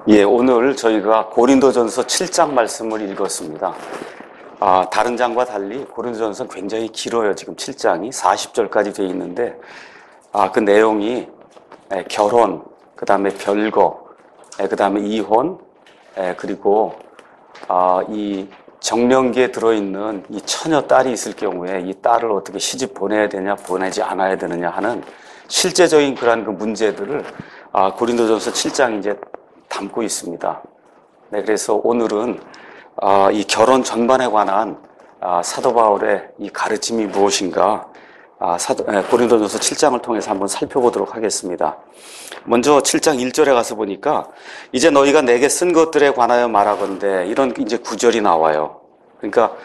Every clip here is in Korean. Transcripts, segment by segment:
예, 오늘 저희가 고린도전서 7장 말씀을 읽었습니다. 다른 장과 달리 고린도전서는 굉장히 길어요. 지금 7장이 40절까지 되어 있는데, 그 내용이 결혼, 그 다음에 별거, 그 다음에 이혼, 그리고 이 정령기에 들어있는 이 처녀 딸이 있을 경우에 이 딸을 어떻게 시집 보내야 되냐, 보내지 않아야 되느냐 하는 실제적인 그러한 그 문제들을 고린도전서 7장이 이제 담고 있습니다. 네, 그래서 오늘은 이 결혼 전반에 관한 사도 바울의 이 가르침이 무엇인가 고린도전서 7장을 통해서 한번 살펴보도록 하겠습니다. 먼저 7장 1절에 가서 보니까 이제 너희가 내게 쓴 것들에 관하여 말하건대 이런 이제 구절이 나와요. 그러니까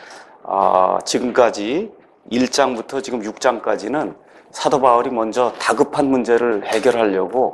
지금까지 1장부터 지금 6장까지는 사도 바울이 먼저 다급한 문제를 해결하려고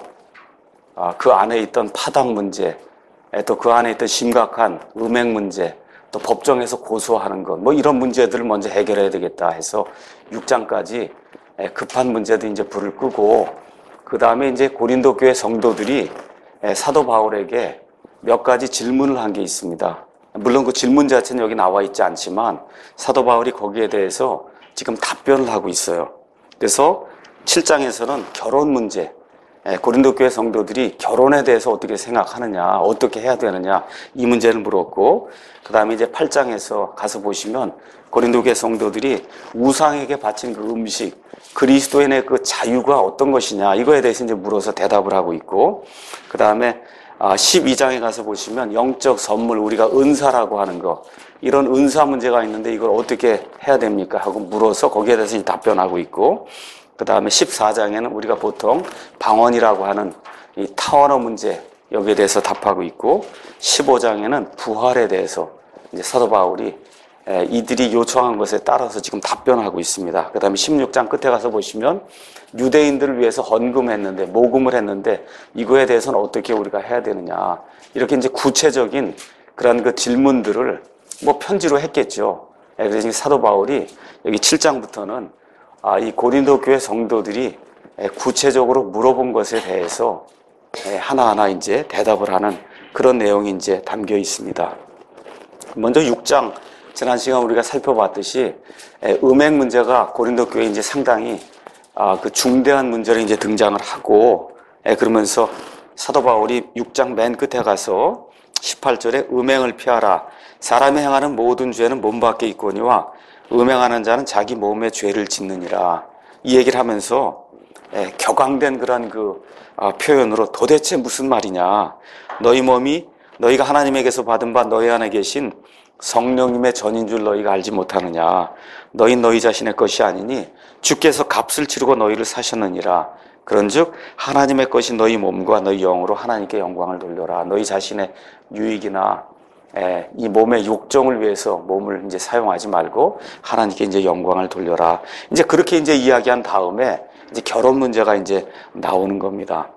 그 안에 있던 파당 문제, 또 그 안에 있던 심각한 음행 문제, 또 법정에서 고소하는 것, 뭐 이런 문제들을 먼저 해결해야 되겠다 해서 6장까지 급한 문제도 이제 불을 끄고, 그 다음에 이제 고린도 교회 성도들이 사도 바울에게 몇 가지 질문을 한 게 있습니다. 물론 그 질문 자체는 여기 나와 있지 않지만 사도 바울이 거기에 대해서 지금 답변을 하고 있어요. 그래서 7장에서는 결혼 문제, 고린도 교회 성도들이 결혼에 대해서 어떻게 생각하느냐, 어떻게 해야 되느냐 이 문제를 물었고, 그 다음에 이제 8장에서 가서 보시면 고린도 교회 성도들이 우상에게 바친 그 음식, 그리스도인의 그 자유가 어떤 것이냐 이거에 대해서 이제 물어서 대답을 하고 있고, 그 다음에 12장에 가서 보시면 영적 선물, 우리가 은사라고 하는 거, 이런 은사 문제가 있는데 이걸 어떻게 해야 됩니까 하고 물어서 거기에 대해서 답변하고 있고, 그 다음에 14장에는 우리가 보통 방언이라고 하는 이 타원어 문제, 여기에 대해서 답하고 있고, 15장에는 부활에 대해서 이제 사도 바울이 이들이 요청한 것에 따라서 지금 답변하고 있습니다. 그 다음에 16장 끝에 가서 보시면 유대인들을 위해서 헌금했는데, 모금을 했는데 이거에 대해서는 어떻게 우리가 해야 되느냐, 이렇게 이제 구체적인 그런 그 질문들을 뭐 편지로 했겠죠. 그래서 사도 바울이 여기 7장부터는 이 고린도 교회 성도들이 구체적으로 물어본 것에 대해서 하나하나 이제 대답을 하는 그런 내용이 이제 담겨 있습니다. 먼저 6장, 지난 시간 우리가 살펴봤듯이 음행 문제가 고린도 교회에 이제 상당히 그 중대한 문제로 이제 등장을 하고, 그러면서 사도 바울이 6장 맨 끝에 가서 18절에 음행을 피하라. 사람이 행하는 모든 죄는 몸 밖에 있거니와 음행하는 자는 자기 몸에 죄를 짓느니라. 이 얘기를 하면서 격앙된 그런 그 표현으로 도대체 무슨 말이냐. 너희 몸이 너희가 하나님에게서 받은 바 너희 안에 계신 성령님의 전인 줄 너희가 알지 못하느냐. 너희 자신의 것이 아니니 주께서 값을 치르고 너희를 사셨느니라. 그런즉 하나님의 것이 너희 몸과 너희 영으로 하나님께 영광을 돌려라. 너희 자신의 유익이나 이 몸의 욕정을 위해서 몸을 이제 사용하지 말고 하나님께 이제 영광을 돌려라. 이제 그렇게 이제 이야기한 다음에 이제 결혼 문제가 이제 나오는 겁니다.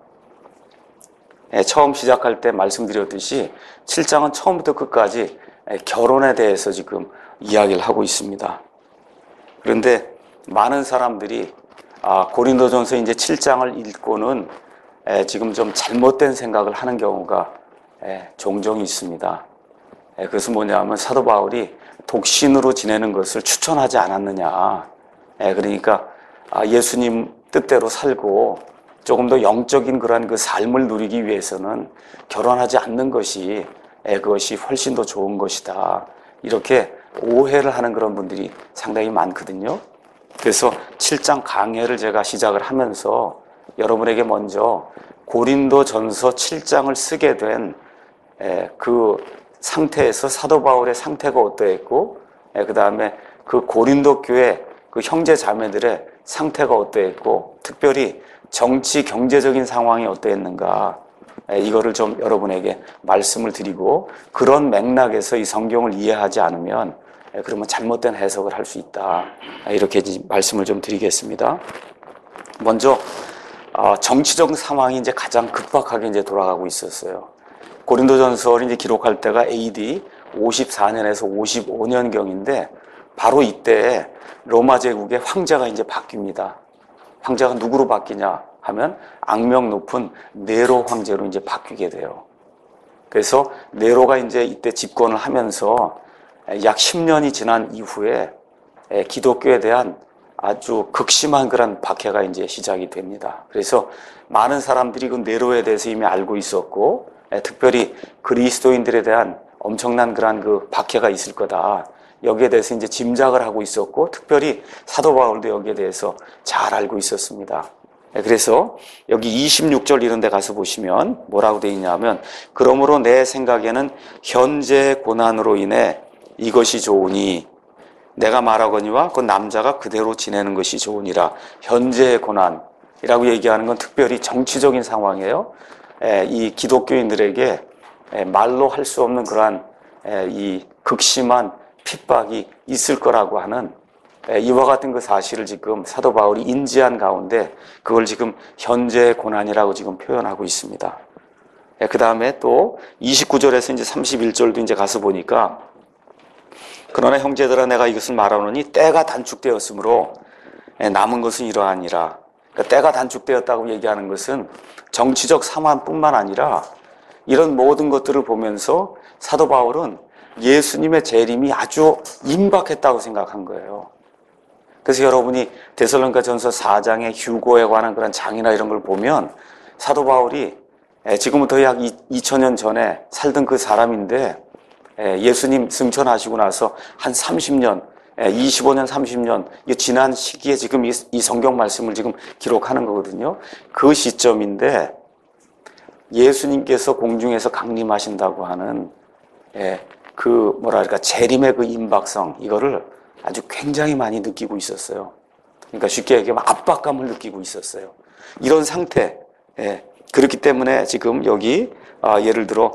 처음 시작할 때 말씀드렸듯이 7장은 처음부터 끝까지 결혼에 대해서 지금 이야기를 하고 있습니다. 그런데 많은 사람들이 고린도전서 이제 7장을 읽고는 지금 좀 잘못된 생각을 하는 경우가 종종 있습니다. 그것은 뭐냐면 사도 바울이 독신으로 지내는 것을 추천하지 않았느냐. 그러니까 예수님 뜻대로 살고 조금 더 영적인 그러한 그 삶을 누리기 위해서는 결혼하지 않는 것이 그것이 훨씬 더 좋은 것이다. 이렇게 오해를 하는 그런 분들이 상당히 많거든요. 그래서 7장 강해를 제가 시작을 하면서 여러분에게 먼저 고린도전서 7장을 쓰게 된 그 상태에서 사도 바울의 상태가 어떠했고, 그 다음에 그 고린도 교회 그 형제 자매들의 상태가 어떠했고, 특별히 정치 경제적인 상황이 어떠했는가, 이거를 좀 여러분에게 말씀을 드리고, 그런 맥락에서 이 성경을 이해하지 않으면 그러면 잘못된 해석을 할 수 있다, 이렇게 말씀을 좀 드리겠습니다. 먼저 정치적 상황이 이제 가장 급박하게 이제 돌아가고 있었어요. 고린도전서를 이제 기록할 때가 AD 54년에서 55년경인데 바로 이때 로마 제국의 황제가 이제 바뀝니다. 황제가 누구로 바뀌냐 하면 악명 높은 네로 황제로 이제 바뀌게 돼요. 그래서 네로가 이제 이때 집권을 하면서 약 10년이 지난 이후에 기독교에 대한 아주 극심한 그런 박해가 이제 시작이 됩니다. 그래서 많은 사람들이 그 네로에 대해서 이미 알고 있었고, 특별히 그리스도인들에 대한 엄청난 그런 그 박해가 있을 거다. 여기에 대해서 이제 짐작을 하고 있었고, 특별히 사도 바울도 여기에 대해서 잘 알고 있었습니다. 그래서 여기 26절 이런 데 가서 보시면 뭐라고 되어 있냐면, 그러므로 내 생각에는 현재 고난으로 인해 이것이 좋으니 내가 말하거니와 그 남자가 그대로 지내는 것이 좋으니라. 현재의 고난이라고 얘기하는 건 특별히 정치적인 상황이에요. 이 기독교인들에게 말로 할 수 없는 그러한 이 극심한 핍박이 있을 거라고 하는 이와 같은 그 사실을 지금 사도 바울이 인지한 가운데 그걸 지금 현재의 고난이라고 지금 표현하고 있습니다. 그 다음에 또 29절에서 이제 31절도 이제 가서 보니까, 그러나 형제들아 내가 이것을 말하노니 때가 단축되었으므로 남은 것은 이러하니라. 그러니까 때가 단축되었다고 얘기하는 것은 정치적 상황뿐만 아니라 이런 모든 것들을 보면서 사도 바울은 예수님의 재림이 아주 임박했다고 생각한 거예요. 그래서 여러분이 데살로니가전서 4장의 휴고에 관한 그런 장이나 이런 걸 보면 사도 바울이 지금부터 약 2000년 전에 살던 그 사람인데 예수님 승천하시고 나서 한 30년, 25년, 30년 지난 시기에 지금 이 성경 말씀을 지금 기록하는 거거든요. 그 시점인데 예수님께서 공중에서 강림하신다고 하는 그 뭐랄까 재림의 그 임박성, 이거를 아주 굉장히 많이 느끼고 있었어요. 그러니까 쉽게 얘기하면 압박감을 느끼고 있었어요. 이런 상태. 그렇기 때문에 지금 여기 예를 들어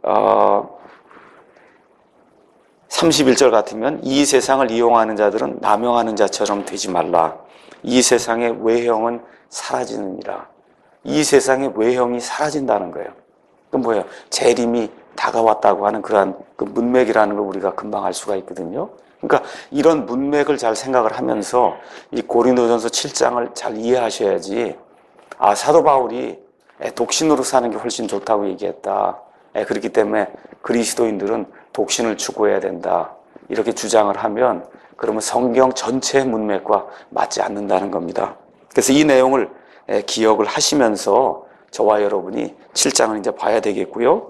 31절 같으면 이 세상을 이용하는 자들은 남용하는 자처럼 되지 말라. 이 세상의 외형은 사라지느니라. 이 세상의 외형이 사라진다는 거예요. 그건 뭐예요? 재림이 다가왔다고 하는 그러한 그 문맥이라는 걸 우리가 금방 알 수가 있거든요. 그러니까 이런 문맥을 잘 생각을 하면서 이 고린도전서 7장을 잘 이해하셔야지, 사도 바울이 독신으로 사는 게 훨씬 좋다고 얘기했다. 그렇기 때문에 그리스도인들은 독신을 추구해야 된다. 이렇게 주장을 하면 그러면 성경 전체의 문맥과 맞지 않는다는 겁니다. 그래서 이 내용을 기억을 하시면서 저와 여러분이 7장을 이제 봐야 되겠고요.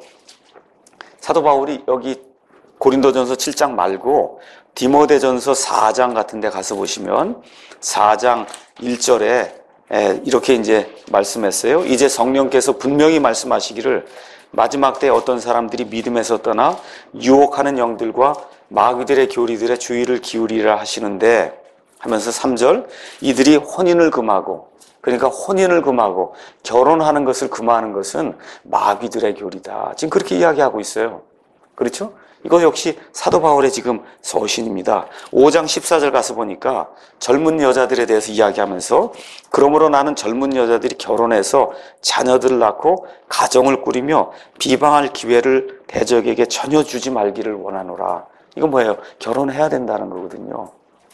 사도 바울이 여기 고린도전서 7장 말고 디모데전서 4장 같은 데 가서 보시면 4장 1절에 이렇게 이제 말씀했어요. 이제 성령께서 분명히 말씀하시기를 마지막 때 어떤 사람들이 믿음에서 떠나 유혹하는 영들과 마귀들의 교리들의 주의를 기울이라 하시는데 하면서 3절, 이들이 혼인을 금하고, 그러니까 혼인을 금하고 결혼하는 것을 금하는 것은 마귀들의 교리다. 지금 그렇게 이야기하고 있어요. 그렇죠? 이거 역시 사도 바울의 지금 서신입니다. 5장 14절 가서 보니까 젊은 여자들에 대해서 이야기하면서, 그러므로 나는 젊은 여자들이 결혼해서 자녀들을 낳고 가정을 꾸리며 비방할 기회를 대적에게 전혀 주지 말기를 원하노라. 이건 뭐예요? 결혼해야 된다는 거거든요.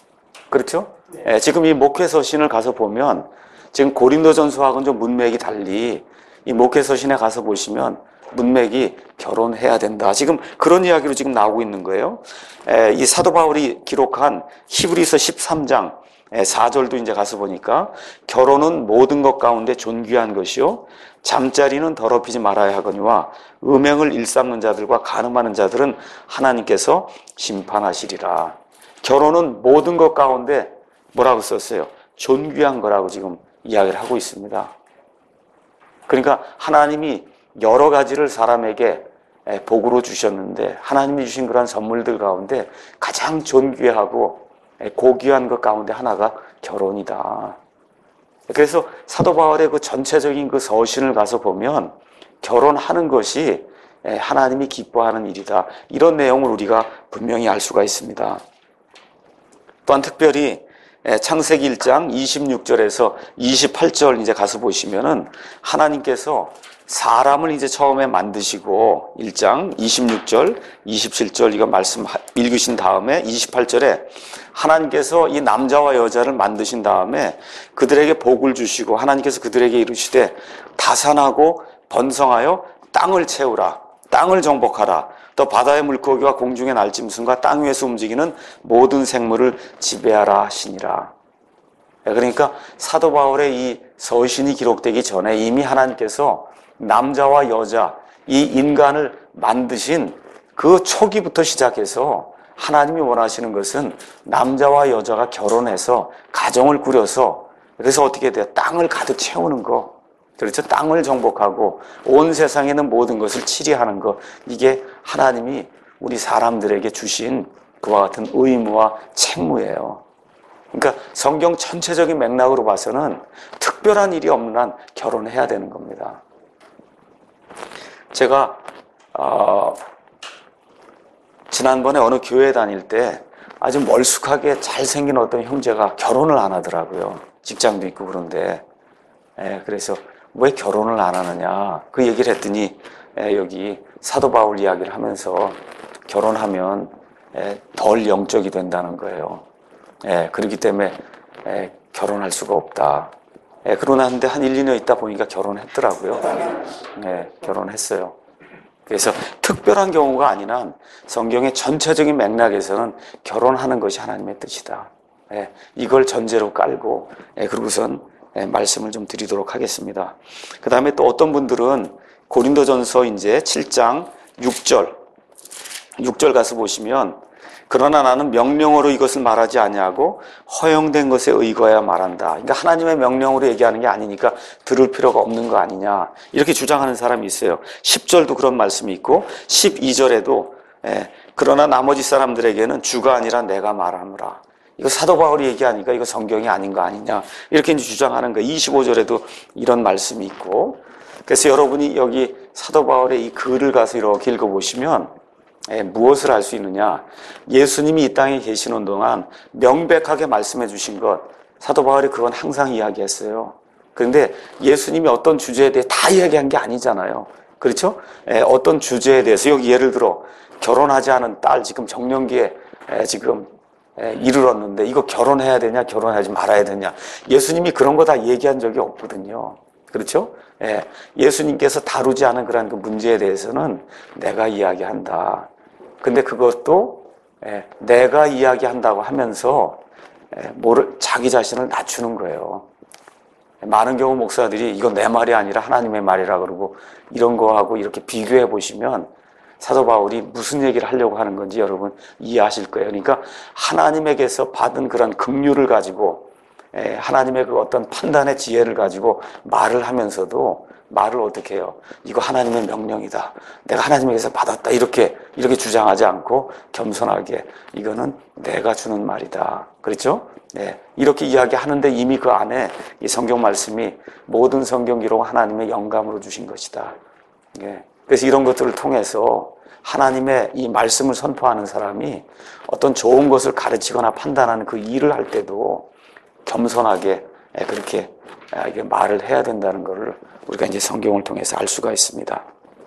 그렇죠? 네. 지금 이 목회서신을 가서 보면 지금 고린도전서하고는 좀 문맥이 달리 이 목회서신에 가서 보시면 문맥이 결혼해야 된다. 지금 그런 이야기로 지금 나오고 있는 거예요. 이 사도 바울이 기록한 히브리서 13장 4절도 이제 가서 보니까 결혼은 모든 것 가운데 존귀한 것이요 잠자리는 더럽히지 말아야 하거니와 음행을 일삼는 자들과 간음하는 자들은 하나님께서 심판하시리라. 결혼은 모든 것 가운데 뭐라고 썼어요? 존귀한 거라고 지금 이야기를 하고 있습니다. 그러니까 하나님이 여러 가지를 사람에게 복으로 주셨는데 하나님이 주신 그런 선물들 가운데 가장 존귀하고 고귀한 것 가운데 하나가 결혼이다. 그래서 사도 바울의 그 전체적인 그 서신을 가서 보면 결혼하는 것이 하나님이 기뻐하는 일이다. 이런 내용을 우리가 분명히 알 수가 있습니다. 또한 특별히 창세기 1장 26절에서 28절 이제 가서 보시면은 하나님께서 사람을 이제 처음에 만드시고 1장 26절, 27절 이거 말씀 읽으신 다음에 28절에 하나님께서 이 남자와 여자를 만드신 다음에 그들에게 복을 주시고 하나님께서 그들에게 이르시되 다산하고 번성하여 땅을 채우라. 땅을 정복하라. 또 바다의 물고기와 공중의 날짐승과 땅 위에서 움직이는 모든 생물을 지배하라 하시니라. 그러니까 사도 바울의 이 서신이 기록되기 전에 이미 하나님께서 남자와 여자, 이 인간을 만드신 그 초기부터 시작해서 하나님이 원하시는 것은 남자와 여자가 결혼해서 가정을 꾸려서, 그래서 어떻게 돼요? 땅을 가득 채우는 거. 그렇죠? 땅을 정복하고 온 세상에 있는 모든 것을 치리하는 것. 이게 하나님이 우리 사람들에게 주신 그와 같은 의무와 책무예요. 그러니까 성경 전체적인 맥락으로 봐서는 특별한 일이 없는 한 결혼해야 되는 겁니다. 제가 지난번에 어느 교회 다닐 때 아주 멀쑥하게 잘생긴 어떤 형제가 결혼을 안 하더라고요. 직장도 있고 그런데. 그래서 왜 결혼을 안 하느냐 그 얘기를 했더니 여기 사도 바울 이야기를 하면서 결혼하면 덜 영적이 된다는 거예요. 그렇기 때문에 결혼할 수가 없다. 그러나 한데 한 1, 2년 있다 보니까 결혼했더라고요. 결혼했어요. 그래서 특별한 경우가 아닌 한 성경의 전체적인 맥락에서는 결혼하는 것이 하나님의 뜻이다. 이걸 전제로 깔고 그러고선 말씀을 좀 드리도록 하겠습니다. 그 다음에 또 어떤 분들은 고린도전서 이제 7장 6절 가서 보시면 그러나 나는 명령으로 이것을 말하지 아니하고 허용된 것에 의거해야 말한다. 그러니까 하나님의 명령으로 얘기하는 게 아니니까 들을 필요가 없는 거 아니냐 이렇게 주장하는 사람이 있어요. 10절도 그런 말씀이 있고 12절에도 그러나 나머지 사람들에게는 주가 아니라 내가 말하노라. 이거 사도 바울이 얘기하니까 이거 성경이 아닌 거 아니냐 이렇게 이제 주장하는 거예요. 25절에도 이런 말씀이 있고, 그래서 여러분이 여기 사도 바울의 이 글을 가서 이렇게 읽어보시면 무엇을 알 수 있느냐, 예수님이 이 땅에 계시는 동안 명백하게 말씀해 주신 것, 사도 바울이 그건 항상 이야기했어요. 그런데 예수님이 어떤 주제에 대해 다 이야기한 게 아니잖아요. 그렇죠? 어떤 주제에 대해서, 여기 예를 들어 결혼하지 않은 딸 지금 정년기에 지금 이르렀는데 이거 결혼해야 되냐 결혼하지 말아야 되냐, 예수님이 그런 거 다 얘기한 적이 없거든요. 그렇죠? 예수님께서 다루지 않은 그런 그 문제에 대해서는 내가 이야기한다. 근데 그것도 내가 이야기한다고 하면서 자기 자신을 낮추는 거예요. 많은 경우 목사들이 이건 내 말이 아니라 하나님의 말이라 그러고 이런 거하고 이렇게 비교해 보시면 사도 바울이 무슨 얘기를 하려고 하는 건지 여러분 이해하실 거예요. 그러니까 하나님에게서 받은 그런 긍휼을 가지고 하나님의 그 어떤 판단의 지혜를 가지고 말을 하면서도 말을 어떻게 해요? 이거 하나님의 명령이다. 내가 하나님에게서 받았다. 이렇게 주장하지 않고 겸손하게 이거는 내가 주는 말이다. 그렇죠? 이렇게 이야기하는데 이미 그 안에 이 성경 말씀이 모든 성경 기록 하나님의 영감으로 주신 것이다. 그래서 이런 것들을 통해서 하나님의 이 말씀을 선포하는 사람이 어떤 좋은 것을 가르치거나 판단하는 그 일을 할 때도 겸손하게 그렇게 말을 해야 된다는 것을 우리가 이제 성경을 통해서 알 수가 있습니다.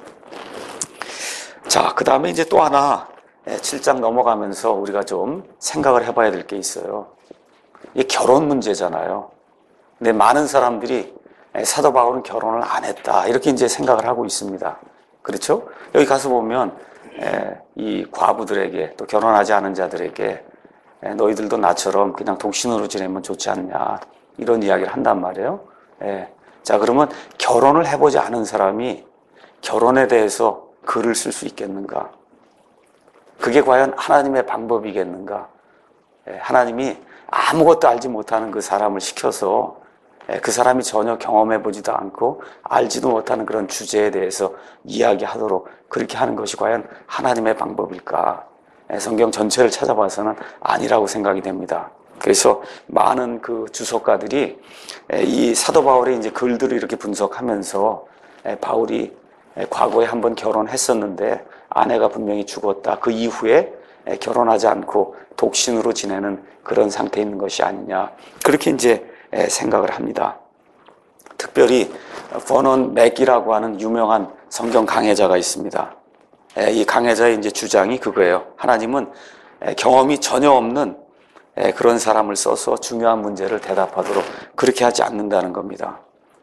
자, 그 다음에 이제 또 하나 7장 넘어가면서 우리가 좀 생각을 해봐야 될 게 있어요. 이게 결혼 문제잖아요. 근데 많은 사람들이 사도 바울은 결혼을 안 했다 이렇게 이제 생각을 하고 있습니다. 그렇죠? 여기 가서 보면 이 과부들에게 또 결혼하지 않은 자들에게 너희들도 나처럼 그냥 독신으로 지내면 좋지 않냐 이런 이야기를 한단 말이에요. 자, 그러면 결혼을 해보지 않은 사람이 결혼에 대해서 글을 쓸 수 있겠는가? 그게 과연 하나님의 방법이겠는가? 하나님이 아무것도 알지 못하는 그 사람을 시켜서 그 사람이 전혀 경험해보지도 않고 알지도 못하는 그런 주제에 대해서 이야기하도록 그렇게 하는 것이 과연 하나님의 방법일까? 성경 전체를 찾아봐서는 아니라고 생각이 됩니다. 그래서 많은 그 주석가들이 이 사도 바울의 이제 글들을 이렇게 분석하면서 바울이 과거에 한번 결혼했었는데 아내가 분명히 죽었다. 그 이후에 결혼하지 않고 독신으로 지내는 그런 상태에 있는 것이 아니냐. 그렇게 이제 생각을 합니다. 특별히 버넌 맥이라고 하는 유명한 성경 강해자가 있습니다. 이 강해자의 이제 주장이 그거예요. 하나님은 경험이 전혀 없는 그런 사람을 써서 중요한 문제를 대답하도록 그렇게 하지 않는다는 겁니다.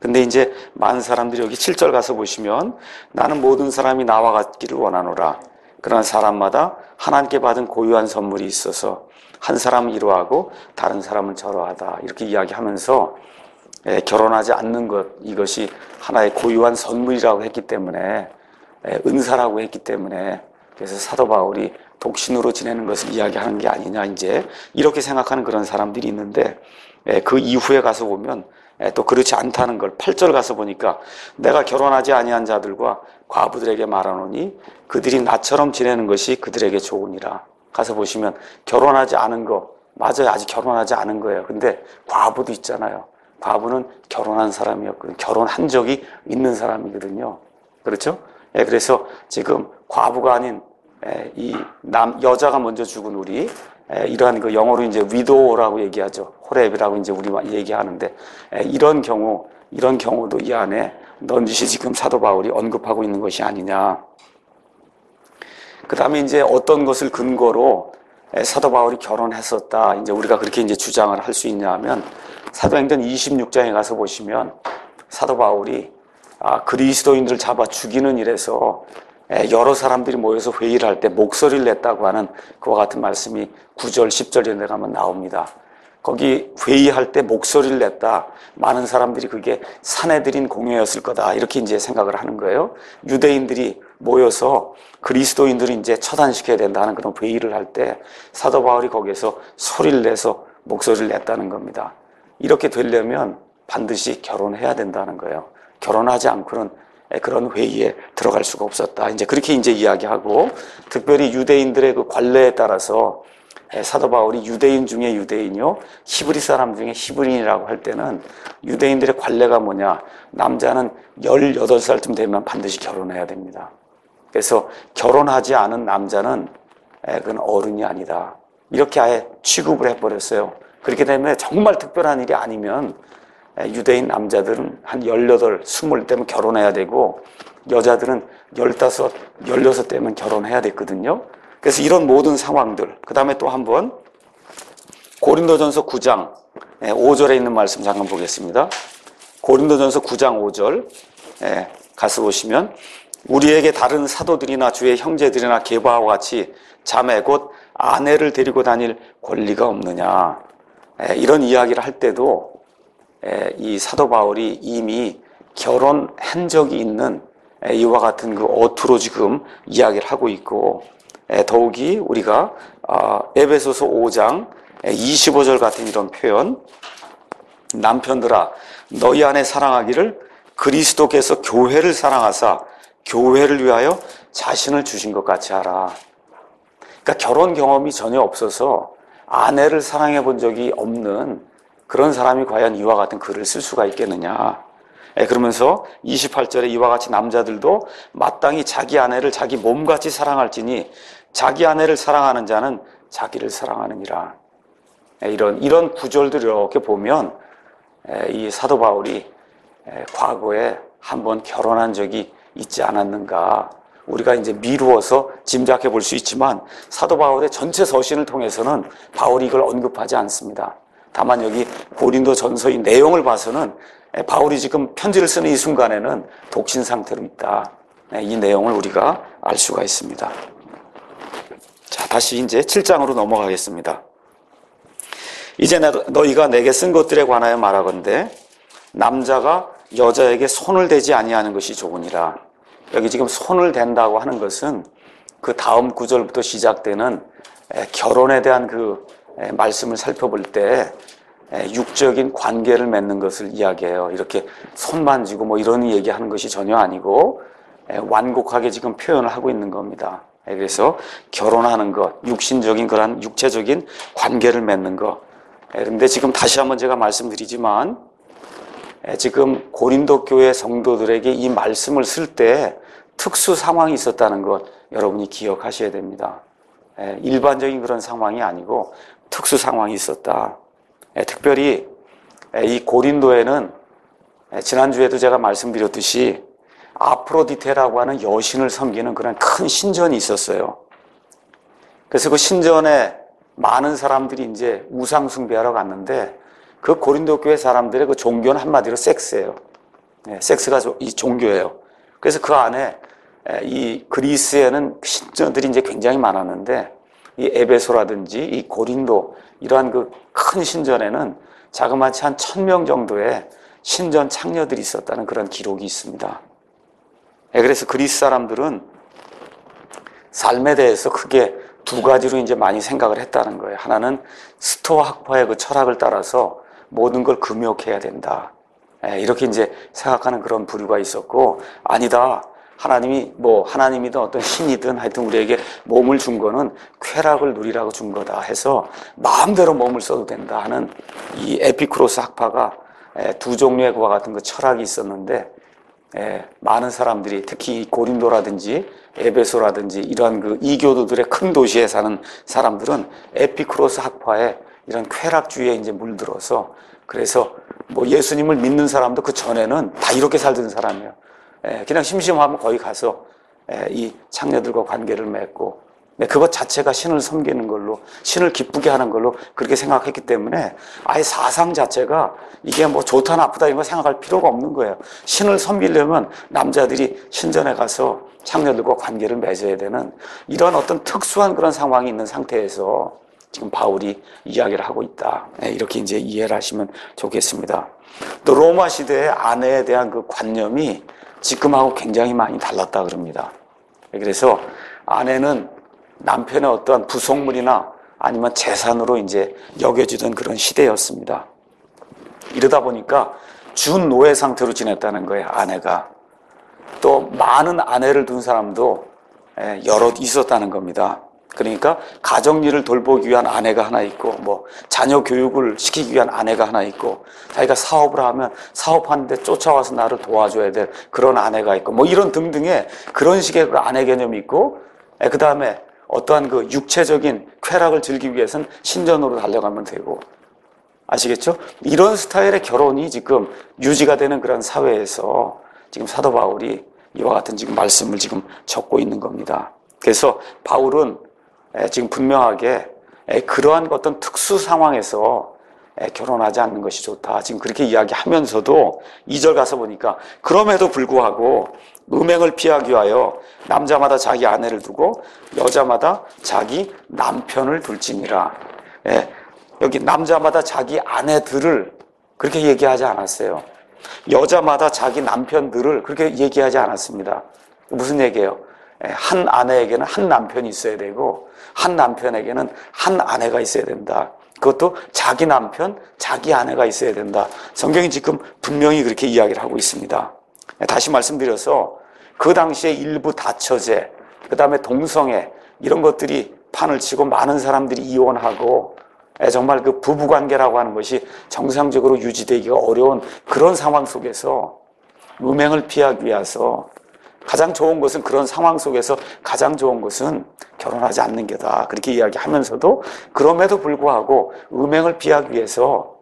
근데 이제 많은 사람들이 여기 7절 가서 보시면 나는 모든 사람이 나와 같기를 원하노라. 그러나 사람마다 하나님께 받은 고유한 선물이 있어서 한 사람은 이러하고 다른 사람은 저러하다. 이렇게 이야기하면서 결혼하지 않는 것, 이것이 하나의 고유한 선물이라고 했기 때문에, 은사라고 했기 때문에, 그래서 사도 바울이 독신으로 지내는 것을 이야기하는 게 아니냐, 이제 이렇게 생각하는 그런 사람들이 있는데, 그 이후에 가서 보면 또 그렇지 않다는 걸 8절 가서 보니까 내가 결혼하지 아니한 자들과 과부들에게 말하노니 그들이 나처럼 지내는 것이 그들에게 좋으니라. 가서 보시면 결혼하지 않은 거, 맞아요. 아직 결혼하지 않은 거예요. 근데 과부도 있잖아요. 과부는 결혼한 사람이었거든요. 결혼한 적이 있는 사람이거든요. 그렇죠? 그래서 지금 과부가 아닌 여자가 먼저 죽은 우리, 이러한 그 영어로 이제 위도우라고 얘기하죠. 호렙이라고 이제 우리가 얘기하는데, 이런 경우도 이 안에 넌지시 지금 사도 바울이 언급하고 있는 것이 아니냐. 그 다음에 이제 어떤 것을 근거로 사도 바울이 결혼했었다. 이제 우리가 그렇게 이제 주장을 할 수 있냐 하면, 사도행전 26장에 가서 보시면 사도 바울이 그리스도인들을 잡아 죽이는 일에서 여러 사람들이 모여서 회의를 할 때 목소리를 냈다고 하는 그와 같은 말씀이 9절, 10절에 내가면 나옵니다. 거기 회의할 때 목소리를 냈다. 많은 사람들이 그게 사내들인 공회였을 거다. 이렇게 이제 생각을 하는 거예요. 유대인들이 모여서 그리스도인들을 이제 처단시켜야 된다는 그런 회의를 할 때 사도 바울이 거기에서 소리를 내서 목소리를 냈다는 겁니다. 이렇게 되려면 반드시 결혼해야 된다는 거예요. 결혼하지 않고는 그런 회의에 들어갈 수가 없었다. 이제 그렇게 이제 이야기하고, 특별히 유대인들의 그 관례에 따라서 사도 바울이 유대인 중에 유대인이요, 히브리 사람 중에 히브리인이라고 할 때는 유대인들의 관례가 뭐냐? 남자는 18살쯤 되면 반드시 결혼해야 됩니다. 그래서 결혼하지 않은 남자는 그건 어른이 아니다. 이렇게 아예 취급을 해버렸어요. 그렇게 되면 정말 특별한 일이 아니면 유대인 남자들은 한 18, 20 되면 결혼해야 되고 여자들은 15, 16 되면 결혼해야 됐거든요. 그래서 이런 모든 상황들, 그 다음에 또 한번 고린도전서 9장 5절에 있는 말씀 잠깐 보겠습니다. 고린도전서 9장 5절 가서 보시면 우리에게 다른 사도들이나 주의 형제들이나 게바와 같이 자매 곧 아내를 데리고 다닐 권리가 없느냐. 이런 이야기를 할 때도 이 사도 바울이 이미 결혼한 적이 있는 이와 같은 그 어투로 지금 이야기를 하고 있고, 더욱이 우리가 에베소서 5장 25절 같은 이런 표현, 남편들아 너희 안에 사랑하기를 그리스도께서 교회를 사랑하사 교회를 위하여 자신을 주신 것 같이 하라. 그러니까 결혼 경험이 전혀 없어서 아내를 사랑해 본 적이 없는 그런 사람이 과연 이와 같은 글을 쓸 수가 있겠느냐. 그러면서 28절에 이와 같이 남자들도 마땅히 자기 아내를 자기 몸같이 사랑할지니 자기 아내를 사랑하는 자는 자기를 사랑하느니라. 이런 구절들을 이렇게 보면 이 사도 바울이 과거에 한번 결혼한 적이 있지 않았는가. 우리가 이제 미루어서 짐작해 볼 수 있지만 사도 바울의 전체 서신을 통해서는 바울이 이걸 언급하지 않습니다. 다만 여기 고린도 전서의 내용을 봐서는 바울이 지금 편지를 쓰는 이 순간에는 독신 상태로 있다. 이 내용을 우리가 알 수가 있습니다. 자, 다시 이제 7장으로 넘어가겠습니다. 이제 너희가 내게 쓴 것들에 관하여 말하건대 남자가 여자에게 손을 대지 아니하는 것이 좋으니라. 여기 지금 손을 댄다고 하는 것은 그 다음 구절부터 시작되는 결혼에 대한 그 말씀을 살펴볼 때 육적인 관계를 맺는 것을 이야기해요. 이렇게 손 만지고 뭐 이런 얘기하는 것이 전혀 아니고 완곡하게 지금 표현을 하고 있는 겁니다. 그래서 결혼하는 것, 육신적인 그런 육체적인 관계를 맺는 것. 그런데 지금 다시 한번 제가 말씀드리지만 지금 고린도 교회 성도들에게 이 말씀을 쓸 때 특수 상황이 있었다는 것 여러분이 기억하셔야 됩니다. 일반적인 그런 상황이 아니고 특수 상황이 있었다. 특별히 이 고린도에는 지난주에도 제가 말씀드렸듯이 아프로디테라고 하는 여신을 섬기는 그런 큰 신전이 있었어요. 그래서 그 신전에 많은 사람들이 이제 우상 숭배하러 갔는데 그 고린도 교회 사람들의 그 종교는 한마디로 섹스예요. 섹스가 이 종교예요. 그래서 그 안에 이 그리스에는 신전들이 이제 굉장히 많았는데 이 에베소라든지 이 고린도 이러한 그 큰 신전에는 자그마치 한 1000명 정도의 신전 창녀들이 있었다는 그런 기록이 있습니다. 그래서 그리스 사람들은 삶에 대해서 크게 두 가지로 이제 많이 생각을 했다는 거예요. 하나는 스토아 학파의 그 철학을 따라서 모든 걸 금욕해야 된다. 이렇게 이제 생각하는 그런 부류가 있었고, 아니다. 하나님이든 어떤 신이든 하여튼 우리에게 몸을 준 거는 쾌락을 누리라고 준 거다 해서 마음대로 몸을 써도 된다 하는 이 에피쿠로스 학파가 두 종류의 그와 같은 그 철학이 있었는데, 많은 사람들이 특히 고린도라든지 에베소라든지 이러한 그 이교도들의 큰 도시에 사는 사람들은 에피쿠로스 학파의 이런 쾌락주의에 이제 물들어서, 그래서 뭐 예수님을 믿는 사람도 그 전에는 다 이렇게 살던 사람이에요. 그냥 심심하면 거기 가서 이 창녀들과 관계를 맺고, 그것 자체가 신을 섬기는 걸로, 신을 기쁘게 하는 걸로 그렇게 생각했기 때문에 아예 사상 자체가 이게 뭐 좋다 나쁘다 이런 거 생각할 필요가 없는 거예요. 신을 섬기려면 남자들이 신전에 가서 창녀들과 관계를 맺어야 되는 이런 어떤 특수한 그런 상황이 있는 상태에서 지금 바울이 이야기를 하고 있다. 이렇게 이제 이해를 하시면 좋겠습니다. 또 로마 시대의 아내에 대한 그 관념이 지금하고 굉장히 많이 달랐다 그럽니다. 그래서 아내는 남편의 어떠한 부속물이나 아니면 재산으로 이제 여겨지던 그런 시대였습니다. 이러다 보니까 준노예 상태로 지냈다는 거예요, 아내가. 또 많은 아내를 둔 사람도 여럿 있었다는 겁니다. 그러니까 가정일을 돌보기 위한 아내가 하나 있고, 뭐 자녀 교육을 시키기 위한 아내가 하나 있고, 자기가 사업을 하면 사업하는데 쫓아와서 나를 도와줘야 될 그런 아내가 있고, 뭐 이런 등등의 그런 식의 그 아내 개념이 있고, 그 다음에 어떠한 그 육체적인 쾌락을 즐기기 위해서는 신전으로 달려가면 되고, 아시겠죠? 이런 스타일의 결혼이 지금 유지가 되는 그런 사회에서 지금 사도 바울이 이와 같은 지금 말씀을 지금 적고 있는 겁니다. 그래서 바울은 지금 분명하게 그러한 어떤 특수 상황에서 결혼하지 않는 것이 좋다. 지금 그렇게 이야기하면서도 2절 가서 보니까 그럼에도 불구하고 음행을 피하기 위하여 남자마다 자기 아내를 두고 여자마다 자기 남편을 둘지니라. 여기 남자마다 자기 아내들을 그렇게 얘기하지 않았어요. 여자마다 자기 남편들을 그렇게 얘기하지 않았습니다. 무슨 얘기예요? 한 아내에게는 한 남편이 있어야 되고 한 남편에게는 한 아내가 있어야 된다. 그것도 자기 남편, 자기 아내가 있어야 된다. 성경이 지금 분명히 그렇게 이야기를 하고 있습니다. 다시 말씀드려서 그 당시에 일부 다처제, 그 다음에 동성애 이런 것들이 판을 치고 많은 사람들이 이혼하고 정말 그 부부관계라고 하는 것이 정상적으로 유지되기가 어려운 그런 상황 속에서 음행을 피하기 위해서 가장 좋은 것은, 그런 상황 속에서 가장 좋은 것은 결혼하지 않는 게다. 그렇게 이야기하면서도 그럼에도 불구하고 음행을 피하기 위해서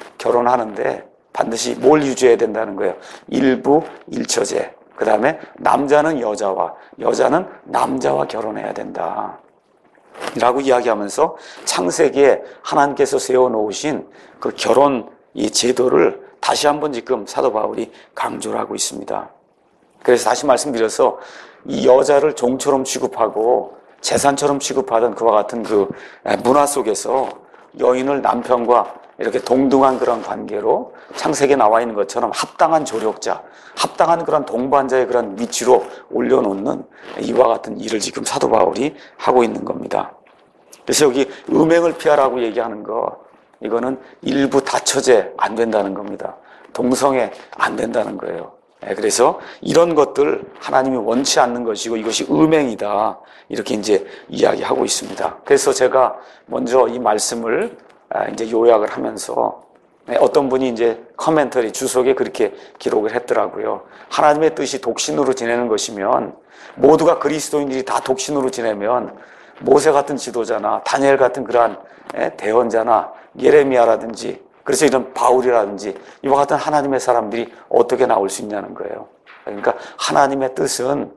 결혼하는데 반드시 뭘 유지해야 된다는 거예요. 일부 일처제. 그 다음에 남자는 여자와 여자는 남자와 결혼해야 된다. 라고 이야기하면서 창세기에 하나님께서 세워놓으신 그 결혼 이 제도를 다시 한번 지금 사도 바울이 강조를 하고 있습니다. 그래서 다시 말씀드려서 이 여자를 종처럼 취급하고 재산처럼 취급하던 그와 같은 그 문화 속에서 여인을 남편과 이렇게 동등한 그런 관계로 창세기에 나와 있는 것처럼 합당한 조력자, 합당한 그런 동반자의 그런 위치로 올려놓는 이와 같은 일을 지금 사도 바울이 하고 있는 겁니다. 그래서 여기 음행을 피하라고 얘기하는 거, 이거는 일부 다처제 안 된다는 겁니다. 동성애 안 된다는 거예요. 그래서 이런 것들 하나님이 원치 않는 것이고 이것이 음행이다. 이렇게 이제 이야기하고 있습니다. 그래서 제가 먼저 이 말씀을 이제 요약을 하면서 어떤 분이 이제 커멘터리 주석에 그렇게 기록을 했더라고요. 하나님의 뜻이 독신으로 지내는 것이면, 모두가 그리스도인들이 다 독신으로 지내면 모세 같은 지도자나 다니엘 같은 그러한 대언자나 예레미야라든지, 그래서 이런 바울이라든지 이와 같은 하나님의 사람들이 어떻게 나올 수 있냐는 거예요. 그러니까 하나님의 뜻은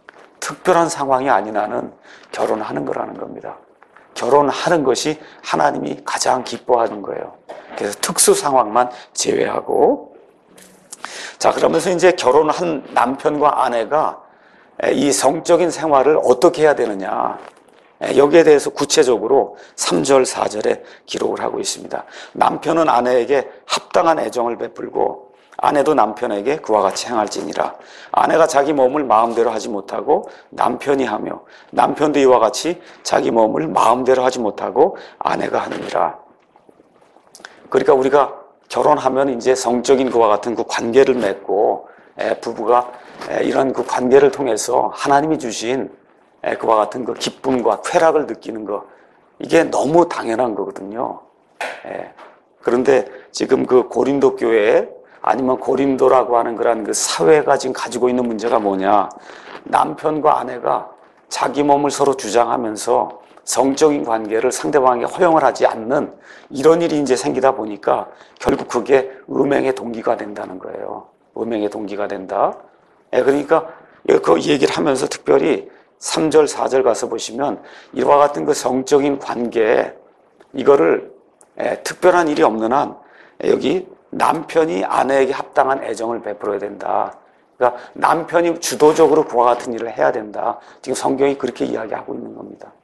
특별한 상황이 아닌 한은 결혼하는 거라는 겁니다. 결혼하는 것이 하나님이 가장 기뻐하는 거예요. 그래서 특수 상황만 제외하고, 자, 그러면서 이제 결혼한 남편과 아내가 이 성적인 생활을 어떻게 해야 되느냐, 여기에 대해서 구체적으로 3절, 4절에 기록을 하고 있습니다. 남편은 아내에게 합당한 애정을 베풀고 아내도 남편에게 그와 같이 행할지니라. 아내가 자기 몸을 마음대로 하지 못하고 남편이 하며 남편도 이와 같이 자기 몸을 마음대로 하지 못하고 아내가 하느니라. 그러니까 우리가 결혼하면 이제 성적인 그와 같은 그 관계를 맺고 부부가 이런 그 관계를 통해서 하나님이 주신 그와 같은 그 기쁨과 쾌락을 느끼는 거, 이게 너무 당연한 거거든요. 그런데 지금 그 고린도 교회 아니면 고린도라고 하는 그런 그 사회가 지금 가지고 있는 문제가 뭐냐, 남편과 아내가 자기 몸을 서로 주장하면서 성적인 관계를 상대방에게 허용을 하지 않는 이런 일이 이제 생기다 보니까 결국 그게 음행의 동기가 된다는 거예요. 음행의 동기가 된다. 그러니까 그 얘기를 하면서 특별히 3절, 4절 가서 보시면 이와 같은 그 성적인 관계, 이거를 특별한 일이 없는 한 여기 남편이 아내에게 합당한 애정을 베풀어야 된다. 그러니까 남편이 주도적으로 그와 같은 일을 해야 된다. 지금 성경이 그렇게 이야기하고 있는 겁니다.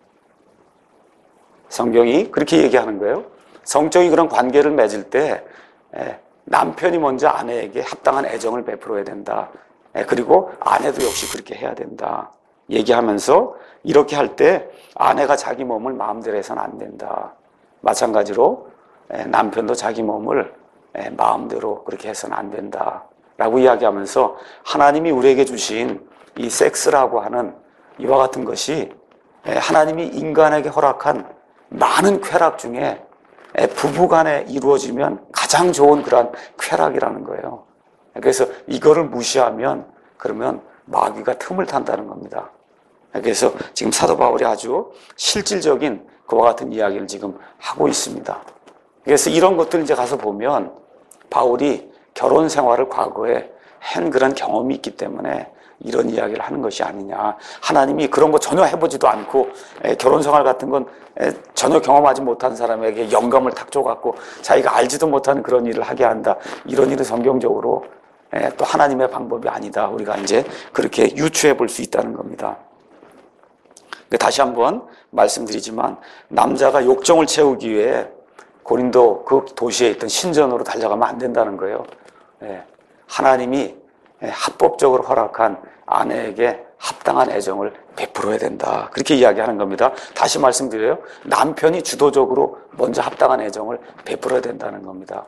성경이 그렇게 얘기하는 거예요. 성적인 그런 관계를 맺을 때 남편이 먼저 아내에게 합당한 애정을 베풀어야 된다. 그리고 아내도 역시 그렇게 해야 된다. 얘기하면서 이렇게 할 때 아내가 자기 몸을 마음대로 해서는 안 된다. 마찬가지로 남편도 자기 몸을 마음대로 그렇게 해서는 안 된다. 라고 이야기하면서 하나님이 우리에게 주신 이 섹스라고 하는 이와 같은 것이 하나님이 인간에게 허락한 많은 쾌락 중에 부부간에 이루어지면 가장 좋은 그런 쾌락이라는 거예요. 그래서 이거를 무시하면 그러면 마귀가 틈을 탄다는 겁니다. 그래서 지금 사도 바울이 아주 실질적인 그와 같은 이야기를 지금 하고 있습니다. 그래서 이런 것들 이제 가서 보면 바울이 결혼 생활을 과거에 한 그런 경험이 있기 때문에 이런 이야기를 하는 것이 아니냐. 하나님이 그런 거 전혀 해보지도 않고 결혼 생활 같은 건 전혀 경험하지 못한 사람에게 영감을 탁 줘갖고 자기가 알지도 못하는 그런 일을 하게 한다. 이런 일은 성경적으로 또 하나님의 방법이 아니다. 우리가 이제 그렇게 유추해 볼 수 있다는 겁니다. 다시 한번 말씀드리지만 남자가 욕정을 채우기 위해 고린도 그 도시에 있던 신전으로 달려가면 안 된다는 거예요. 하나님이 합법적으로 허락한 아내에게 합당한 애정을 베풀어야 된다. 그렇게 이야기하는 겁니다. 다시 말씀드려요. 남편이 주도적으로 먼저 합당한 애정을 베풀어야 된다는 겁니다.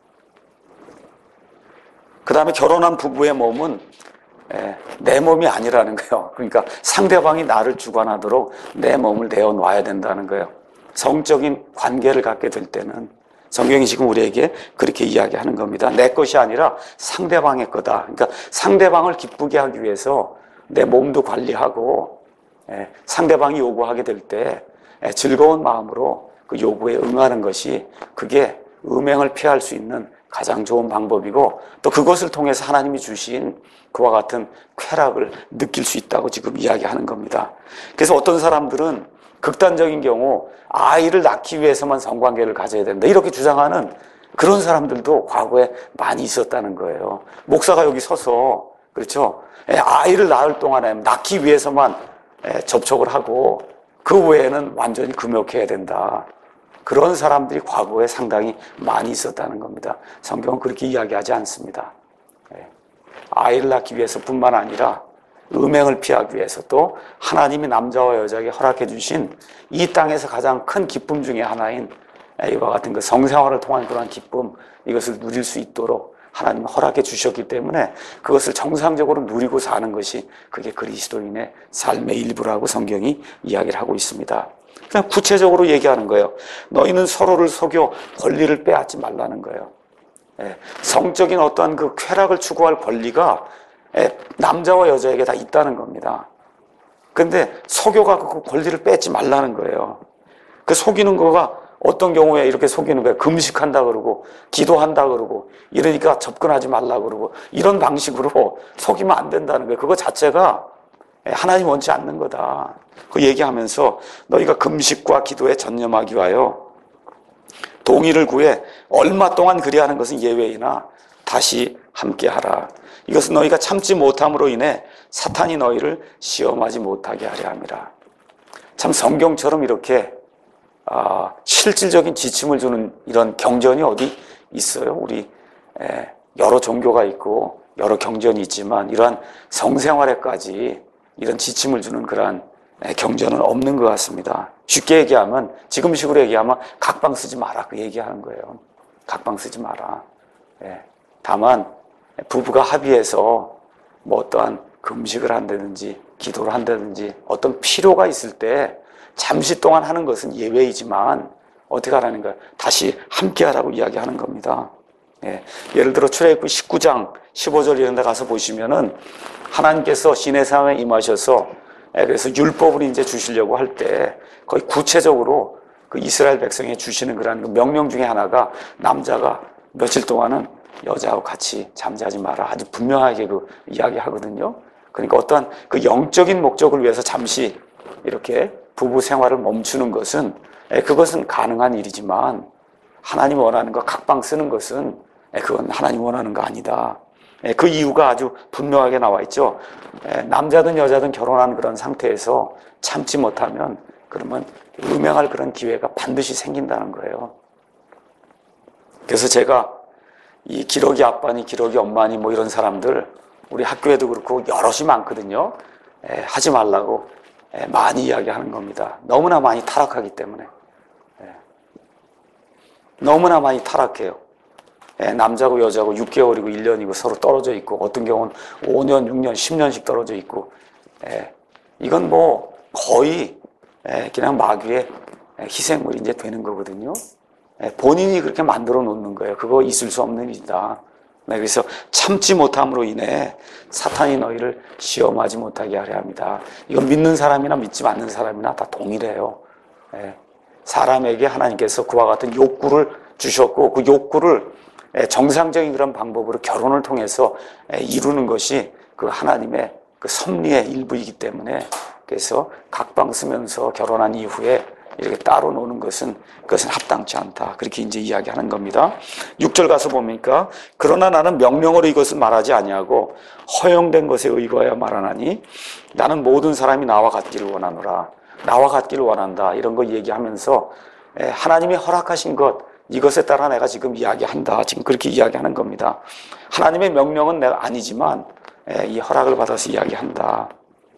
그 다음에 결혼한 부부의 몸은 내 몸이 아니라는 거예요. 그러니까 상대방이 나를 주관하도록 내 몸을 내어놔야 된다는 거예요. 성적인 관계를 갖게 될 때는 성경이 지금 우리에게 그렇게 이야기하는 겁니다. 내 것이 아니라 상대방의 거다. 그러니까 상대방을 기쁘게 하기 위해서 내 몸도 관리하고 상대방이 요구하게 될 때 즐거운 마음으로 그 요구에 응하는 것이 그게 음행을 피할 수 있는 가장 좋은 방법이고 또 그것을 통해서 하나님이 주신 그와 같은 쾌락을 느낄 수 있다고 지금 이야기하는 겁니다. 그래서 어떤 사람들은 극단적인 경우 아이를 낳기 위해서만 성관계를 가져야 된다 이렇게 주장하는 그런 사람들도 과거에 많이 있었다는 거예요. 목사가 여기 서서 그렇죠? 아이를 낳을 동안에 낳기 위해서만 접촉을 하고 그 외에는 완전히 금욕해야 된다. 그런 사람들이 과거에 상당히 많이 있었다는 겁니다. 성경은 그렇게 이야기하지 않습니다. 아이를 낳기 위해서뿐만 아니라 음행을 피하기 위해서 또 하나님이 남자와 여자에게 허락해 주신 이 땅에서 가장 큰 기쁨 중에 하나인 이와 같은 그 성생활을 통한 그러한 기쁨, 이것을 누릴 수 있도록 하나님이 허락해 주셨기 때문에 그것을 정상적으로 누리고 사는 것이 그게 그리스도인의 삶의 일부라고 성경이 이야기를 하고 있습니다. 그냥 구체적으로 얘기하는 거예요. 너희는 서로를 속여 권리를 빼앗지 말라는 거예요. 성적인 어떠한 그 쾌락을 추구할 권리가 남자와 여자에게 다 있다는 겁니다. 근데 속여가지고 그 권리를 뺏지 말라는 거예요. 그 속이는 거가 어떤 경우에 이렇게 속이는 거예요. 금식한다 그러고 기도한다 그러고 이러니까 접근하지 말라 그러고 이런 방식으로 속이면 안 된다는 거예요. 그거 자체가 하나님 원치 않는 거다. 그 얘기하면서 너희가 금식과 기도에 전념하기 위하여 동의를 구해 얼마 동안 그리하는 것은 예외이나 다시 함께하라. 이것은 너희가 참지 못함으로 인해 사탄이 너희를 시험하지 못하게 하려 함이라. 참 성경처럼 이렇게 실질적인 지침을 주는 이런 경전이 어디 있어요? 우리 여러 종교가 있고 여러 경전이 있지만 이러한 성생활에까지 이런 지침을 주는 그러한 경전은 없는 것 같습니다. 쉽게 얘기하면, 지금식으로 얘기하면 각방 쓰지 마라, 그 얘기하는 거예요. 각방 쓰지 마라. 다만 부부가 합의해서 뭐 어떠한 금식을 한다든지 기도를 한다든지 어떤 필요가 있을 때 잠시 동안 하는 것은 예외이지만 어떻게 하라는 거예요? 다시 함께 하라고 이야기하는 겁니다. 예를 들어 출애굽기 19장 15절 이런 데 가서 보시면은 하나님께서 시내 산에 임하셔서 그래서 율법을 이제 주시려고 할 때 거의 구체적으로 그 이스라엘 백성에 주시는 그런 그 명령 중에 하나가 남자가 며칠 동안은 여자하고 같이 잠자지 마라. 아주 분명하게 그 이야기하거든요. 그러니까 어떠한 그 영적인 목적을 위해서 잠시 이렇게 부부 생활을 멈추는 것은 그것은 가능한 일이지만 하나님 원하는 거 각방 쓰는 것은 그건 하나님 원하는 거 아니다. 그 이유가 아주 분명하게 나와 있죠. 남자든 여자든 결혼한 그런 상태에서 참지 못하면 그러면 음행할 그런 기회가 반드시 생긴다는 거예요. 그래서 제가 이 기러기 아빠니 기러기 엄마니 뭐 이런 사람들 우리 학교에도 그렇고 여럿이 많거든요. 하지 말라고 많이 이야기하는 겁니다. 너무나 많이 타락하기 때문에. 너무나 많이 타락해요. 남자고 여자고 6개월이고 1년이고 서로 떨어져 있고 어떤 경우는 5년, 6년, 10년씩 떨어져 있고 이건 뭐 거의 그냥 마귀의 희생물이 이제 되는 거거든요. 본인이 그렇게 만들어 놓는 거예요. 그거 있을 수 없는 일이다. 그래서 참지 못함으로 인해 사탄이 너희를 시험하지 못하게 하려 합니다. 이건 믿는 사람이나 믿지 않는 사람이나 다 동일해요. 사람에게 하나님께서 그와 같은 욕구를 주셨고 그 욕구를 정상적인 그런 방법으로 결혼을 통해서 이루는 것이 그 하나님의 그 섭리의 일부이기 때문에 그래서 각방 쓰면서 결혼한 이후에 이렇게 따로 노는 것은 그것은 합당치 않다. 그렇게 이제 이야기하는 겁니다. 6절 가서 보니까 그러나 나는 명령으로 이것을 말하지 아니하고 허용된 것에 의거하여 말하나니 나는 모든 사람이 나와 같기를 원하노라. 나와 같기를 원한다. 이런 거 얘기하면서 하나님이 허락하신 것 이것에 따라 내가 지금 이야기한다. 지금 그렇게 이야기하는 겁니다. 하나님의 명령은 내가 아니지만 이 허락을 받아서 이야기한다.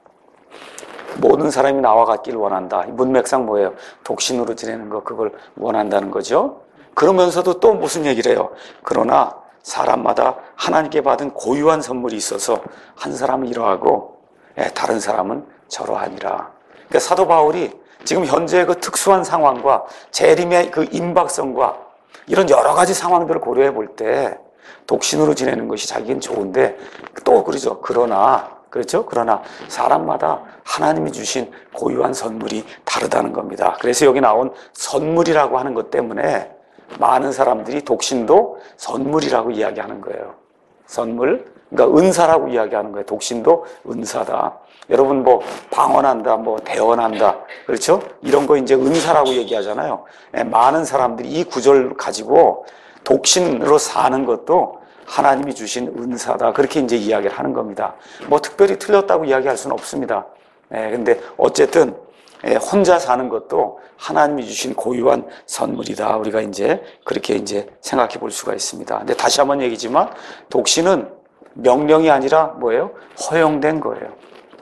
모든 사람이 나와 같기를 원한다. 문맥상 뭐예요? 독신으로 지내는 거 그걸 원한다는 거죠. 그러면서도 또 무슨 얘기를 해요? 그러나 사람마다 하나님께 받은 고유한 선물이 있어서 한 사람은 이러하고 다른 사람은 저러하니라. 그러니까 사도 바울이 지금 현재의 그 특수한 상황과 재림의 그 임박성과 이런 여러 가지 상황들을 고려해 볼 때 독신으로 지내는 것이 자기는 좋은데 또 그러죠. 그렇죠? 그러나 사람마다 하나님이 주신 고유한 선물이 다르다는 겁니다. 그래서 여기 나온 선물이라고 하는 것 때문에 많은 사람들이 독신도 선물이라고 이야기하는 거예요. 선물, 그러니까 은사라고 이야기하는 거예요. 독신도 은사다. 여러분 뭐 방언한다, 뭐 대언한다, 그렇죠? 이런 거 이제 은사라고 얘기하잖아요. 많은 사람들이 이 구절을 가지고 독신으로 사는 것도 하나님이 주신 은사다. 그렇게 이제 이야기를 하는 겁니다. 뭐 특별히 틀렸다고 이야기할 수는 없습니다. 근데 어쨌든 혼자 사는 것도 하나님이 주신 고유한 선물이다. 우리가 이제 그렇게 이제 생각해 볼 수가 있습니다. 근데 다시 한번 얘기지만 독신은 명령이 아니라 뭐예요? 허용된 거예요.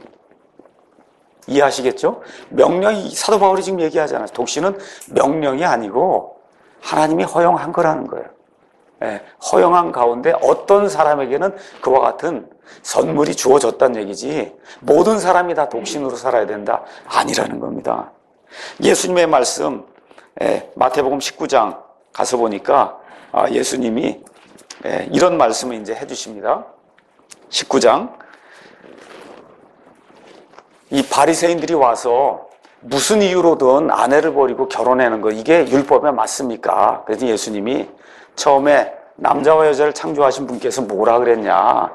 이해하시겠죠? 명령이 사도 바울이 지금 얘기하잖아요. 독신은 명령이 아니고 하나님이 허용한 거라는 거예요. 허용한 가운데 어떤 사람에게는 그와 같은 선물이 주어졌다는 얘기지 모든 사람이 다 독신으로 살아야 된다 아니라는 겁니다. 예수님의 말씀 마태복음 19장 가서 보니까 예수님이 이런 말씀을 이제 해주십니다. 19장 이 바리새인들이 와서 무슨 이유로든 아내를 버리고 결혼하는 거 이게 율법에 맞습니까? 그래서 예수님이 처음에 남자와 여자를 창조하신 분께서 뭐라 그랬냐?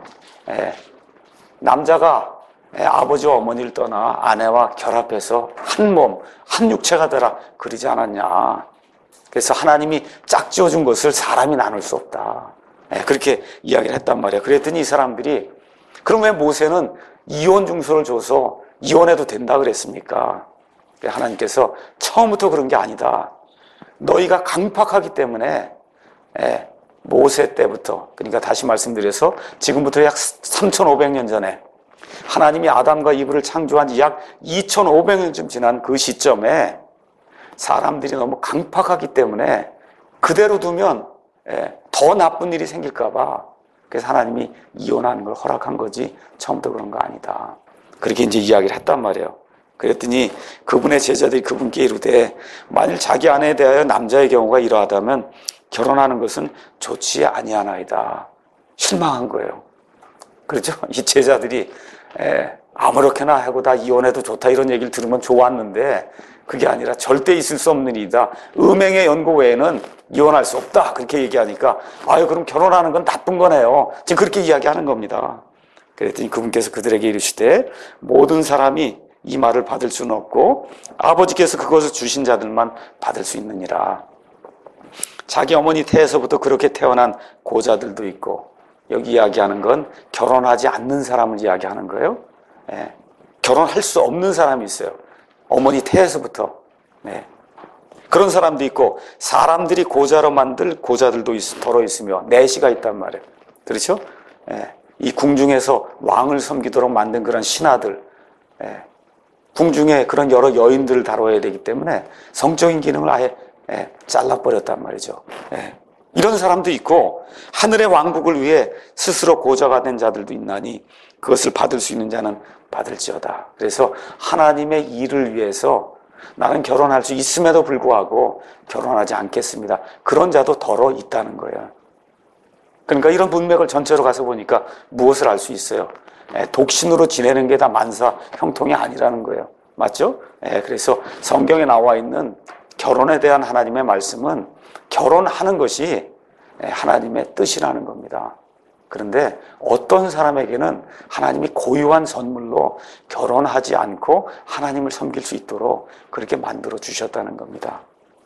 남자가 아버지와 어머니를 떠나 아내와 결합해서 한 몸, 한 육체가 되라 그러지 않았냐? 그래서 하나님이 짝지어준 것을 사람이 나눌 수 없다. 그렇게 이야기를 했단 말이에요. 그랬더니 이 사람들이 그럼 왜 모세는 이혼 증서를 줘서 이혼해도 된다 그랬습니까? 하나님께서 처음부터 그런 게 아니다. 너희가 강팍하기 때문에 모세 때부터, 그러니까 다시 말씀드려서 지금부터 약 3,500년 전에 하나님이 아담과 이브를 창조한 지 약 2,500년쯤 지난 그 시점에 사람들이 너무 강팍하기 때문에 그대로 두면 더 나쁜 일이 생길까 봐 그래서 하나님이 이혼하는 걸 허락한 거지 처음부터 그런 거 아니다. 그렇게 이제 이야기를 했단 말이에요. 그랬더니 그분의 제자들이 그분께 이르되 만일 자기 아내에 대하여 남자의 경우가 이러하다면 결혼하는 것은 좋지 아니하나이다. 실망한 거예요. 그렇죠? 이 제자들이 아무렇게나 하고 다 이혼해도 좋다 이런 얘기를 들으면 좋았는데 그게 아니라 절대 있을 수 없는 일이다. 음행의 연고 외에는 이혼할 수 없다. 그렇게 얘기하니까 아유 그럼 결혼하는 건 나쁜 거네요. 지금 그렇게 이야기하는 겁니다. 그랬더니 그분께서 그들에게 이르시되 모든 사람이 이 말을 받을 수는 없고 아버지께서 그것을 주신 자들만 받을 수 있느니라. 자기 어머니 태에서부터 그렇게 태어난 고자들도 있고 여기 이야기하는 건 결혼하지 않는 사람을 이야기하는 거예요. 결혼할 수 없는 사람이 있어요. 어머니 태에서부터. 그런 사람도 있고 사람들이 고자로 만들 고자들도 더러 있으며 내시가 있단 말이에요. 그렇죠? 이 궁중에서 왕을 섬기도록 만든 그런 신하들, 궁중에 그런 여러 여인들을 다뤄야 되기 때문에 성적인 기능을 아예 잘라버렸단 말이죠. 이런 사람도 있고 하늘의 왕국을 위해 스스로 고자가 된 자들도 있나니 그것을 받을 수 있는 자는 받을지어다. 그래서 하나님의 일을 위해서 나는 결혼할 수 있음에도 불구하고 결혼하지 않겠습니다. 그런 자도 더러 있다는 거예요. 그러니까 이런 문맥을 전체로 가서 보니까 무엇을 알 수 있어요? 독신으로 지내는 게 다 만사 형통이 아니라는 거예요. 맞죠? 그래서 성경에 나와 있는 결혼에 대한 하나님의 말씀은 결혼하는 것이 하나님의 뜻이라는 겁니다. 그런데 어떤 사람에게는 하나님이 고유한 선물로 결혼하지 않고 하나님을 섬길 수 있도록 그렇게 만들어 주셨다는 겁니다.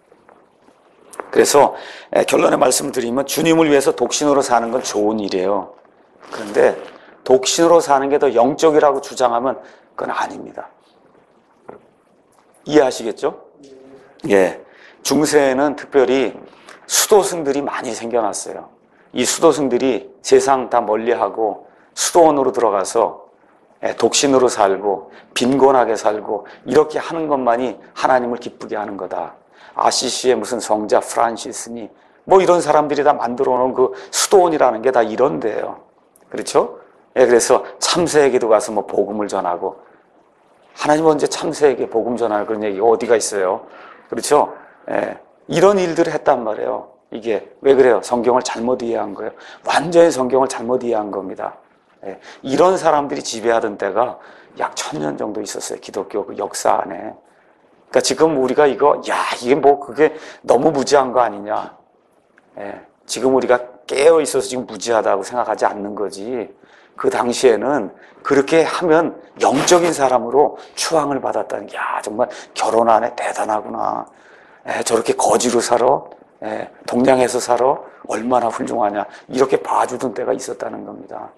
그래서 결론의 말씀을 드리면 주님을 위해서 독신으로 사는 건 좋은 일이에요. 그런데 독신으로 사는 게 더 영적이라고 주장하면 그건 아닙니다. 이해하시겠죠? 예. 중세에는 특별히 수도승들이 많이 생겨났어요. 이 수도승들이 세상 다 멀리하고 수도원으로 들어가서 독신으로 살고 빈곤하게 살고 이렇게 하는 것만이 하나님을 기쁘게 하는 거다. 아시시의 무슨 성자 프란시스니 뭐 이런 사람들이 다 만들어 놓은 그 수도원이라는 게 다 이런 데예요. 그렇죠? 그래서 참새에게도 가서 뭐 복음을 전하고 하나님 언제 참새에게 복음 전하는 그런 얘기가 어디가 있어요? 그렇죠? 이런 일들을 했단 말이에요. 이게 왜 그래요? 성경을 잘못 이해한 거예요. 완전히 성경을 잘못 이해한 겁니다. 이런 사람들이 지배하던 때가 약 1000년 정도 있었어요. 기독교 그 역사 안에. 그러니까 지금 우리가 이게 뭐 그게 너무 무지한 거 아니냐. 지금 우리가 깨어 있어서 지금 무지하다고 생각하지 않는 거지. 그 당시에는 그렇게 하면 영적인 사람으로 추앙을 받았다는 게, 야, 정말 결혼 안 해 대단하구나. 저렇게 거지로 살아. 동양에서 살아. 얼마나 훌륭하냐. 이렇게 봐주던 때가 있었다는 겁니다.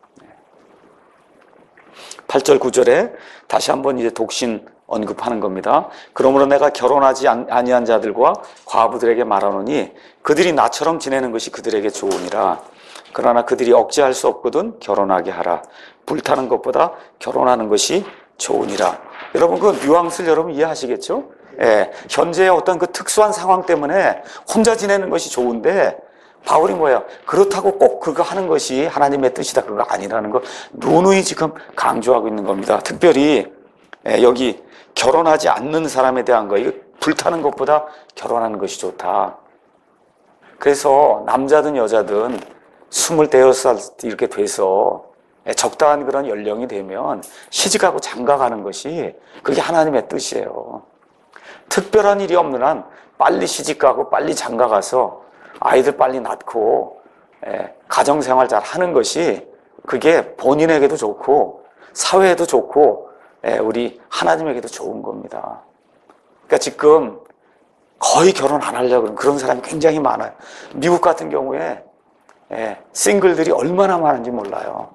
8절, 9절에 다시 한번 이제 독신 언급하는 겁니다. 그러므로 내가 결혼하지 아니한 자들과 과부들에게 말하노니 그들이 나처럼 지내는 것이 그들에게 좋으니라. 그러나 그들이 억제할 수 없거든 결혼하게 하라. 불타는 것보다 결혼하는 것이 좋으니라. 여러분 그 뉘앙스를 여러분 이해하시겠죠? 현재의 어떤 그 특수한 상황 때문에 혼자 지내는 것이 좋은데 바울이 뭐예요? 그렇다고 꼭 그거 하는 것이 하나님의 뜻이다. 그거 아니라는 거 누누이 지금 강조하고 있는 겁니다. 특별히 여기 결혼하지 않는 사람에 대한 거, 이거 불타는 것보다 결혼하는 것이 좋다. 그래서 남자든 여자든 25살 이렇게 돼서 적당한 그런 연령이 되면 시집가고 장가가는 것이 그게 하나님의 뜻이에요. 특별한 일이 없는 한 빨리 시집가고 빨리 장가가서 아이들 빨리 낳고 가정생활 잘 하는 것이 그게 본인에게도 좋고 사회에도 좋고 우리 하나님에게도 좋은 겁니다. 그러니까 지금 거의 결혼 안 하려고 그러는 그런 사람이 굉장히 많아요. 미국 같은 경우에 싱글들이 얼마나 많은지 몰라요.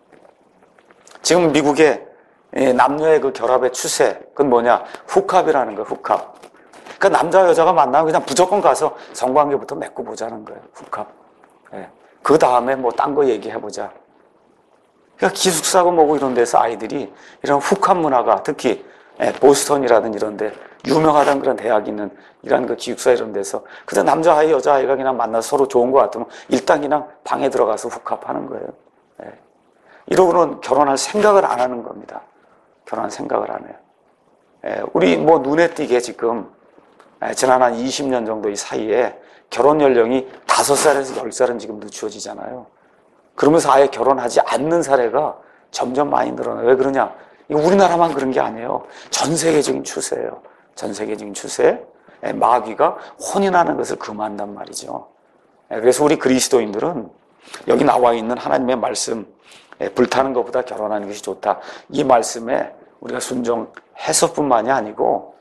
지금 미국의 남녀의 그 결합의 추세, 그건 뭐냐? 훅합이라는 거예요, 훅합. 그러니까 남자 여자가 만나면 그냥 무조건 가서 성관계부터 맺고 보자는 거예요, 훅합. 그 다음에 뭐 딴 거 얘기해보자. 그러니까 기숙사고 뭐고 이런 데서 아이들이 이런 훅합 문화가 특히 보스턴이라든 이런 데 유명하다는 그런 대학이 있는 이런 그 기숙사 이런 데서 그냥 남자아이 여자아이가 그냥 만나서 서로 좋은 것 같으면 일단 그냥 방에 들어가서 훅합하는 거예요. 이러고는 결혼할 생각을 안 하는 겁니다. 결혼할 생각을 안 해요. 우리 뭐 눈에 띄게 지금 지난 한 20년 정도 이 사이에 결혼 연령이 5살에서 10살은 지금 늦추어지잖아요. 그러면서 아예 결혼하지 않는 사례가 점점 많이 늘어나요. 왜 그러냐? 이거 우리나라만 그런 게 아니에요. 전 세계적인 추세예요. 전 세계적인 추세. 마귀가 혼인하는 것을 금한단 말이죠. 그래서 우리 그리스도인들은 여기 나와 있는 하나님의 말씀, 불타는 것보다 결혼하는 것이 좋다. 이 말씀에 우리가 순종해서뿐만이 아니고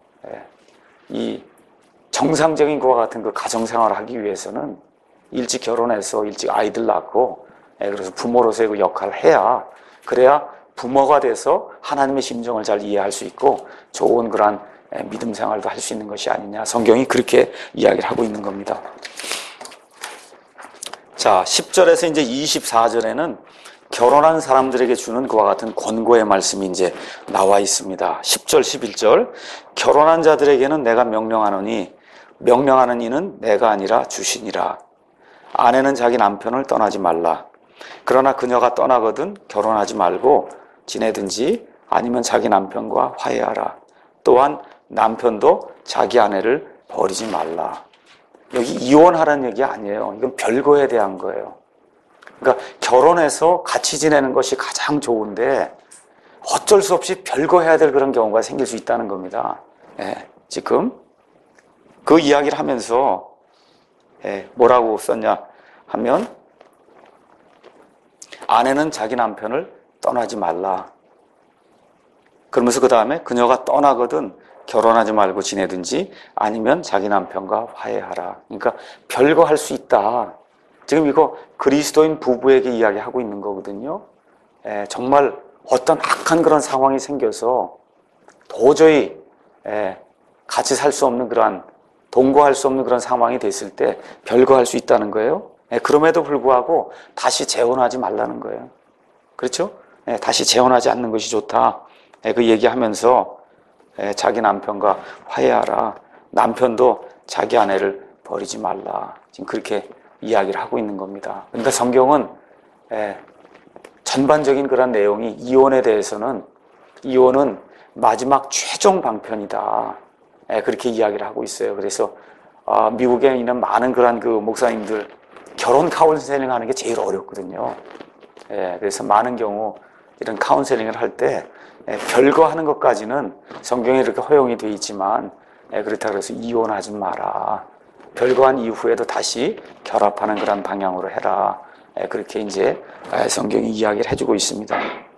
이 정상적인 것과 같은 그 가정생활을 하기 위해서는 일찍 결혼해서 일찍 아이들 낳고 그래서 부모로서의 그 역할을 해야 그래야 부모가 돼서 하나님의 심정을 잘 이해할 수 있고 좋은 그러한 믿음 생활도 할 수 있는 것이 아니냐. 성경이 그렇게 이야기를 하고 있는 겁니다. 자, 10절에서 이제 24절에는 결혼한 사람들에게 주는 그와 같은 권고의 말씀이 이제 나와 있습니다. 10절, 11절. 결혼한 자들에게는 내가 명령하노니 명령하는 이는 내가 아니라 주시니라. 아내는 자기 남편을 떠나지 말라. 그러나 그녀가 떠나거든 결혼하지 말고 지내든지 아니면 자기 남편과 화해하라. 또한 남편도 자기 아내를 버리지 말라. 여기 이혼하라는 얘기 아니에요. 이건 별거에 대한 거예요. 그러니까 결혼해서 같이 지내는 것이 가장 좋은데 어쩔 수 없이 별거 해야 될 그런 경우가 생길 수 있다는 겁니다. 지금 그 이야기를 하면서 뭐라고 썼냐 하면 아내는 자기 남편을 떠나지 말라. 그러면서 그 다음에 그녀가 떠나거든 결혼하지 말고 지내든지 아니면 자기 남편과 화해하라. 그러니까 별거 할 수 있다. 지금 이거 그리스도인 부부에게 이야기하고 있는 거거든요. 정말 어떤 악한 그런 상황이 생겨서 도저히 같이 살 수 없는 그러한 동거할 수 없는 그런 상황이 됐을 때 별거 할 수 있다는 거예요. 그럼에도 불구하고 다시 재혼하지 말라는 거예요. 그렇죠? 다시 재혼하지 않는 것이 좋다. 그 얘기하면서 자기 남편과 화해하라. 남편도 자기 아내를 버리지 말라. 지금 그렇게 이야기를 하고 있는 겁니다. 그러니까 성경은 전반적인 그런 내용이 이혼에 대해서는 이혼은 마지막 최종 방편이다. 그렇게 이야기를 하고 있어요. 그래서 미국에 있는 많은 그런 그 목사님들 결혼 카운셀링 하는 게 제일 어렵거든요. 그래서 많은 경우 이런 카운셀링을 할 때 별거 하는 것까지는 성경에 이렇게 허용이 되어 있지만 그렇다고 해서 이혼하지 마라. 별거한 이후에도 다시 결합하는 그런 방향으로 해라. 그렇게 이제 성경이 이야기를 해주고 있습니다.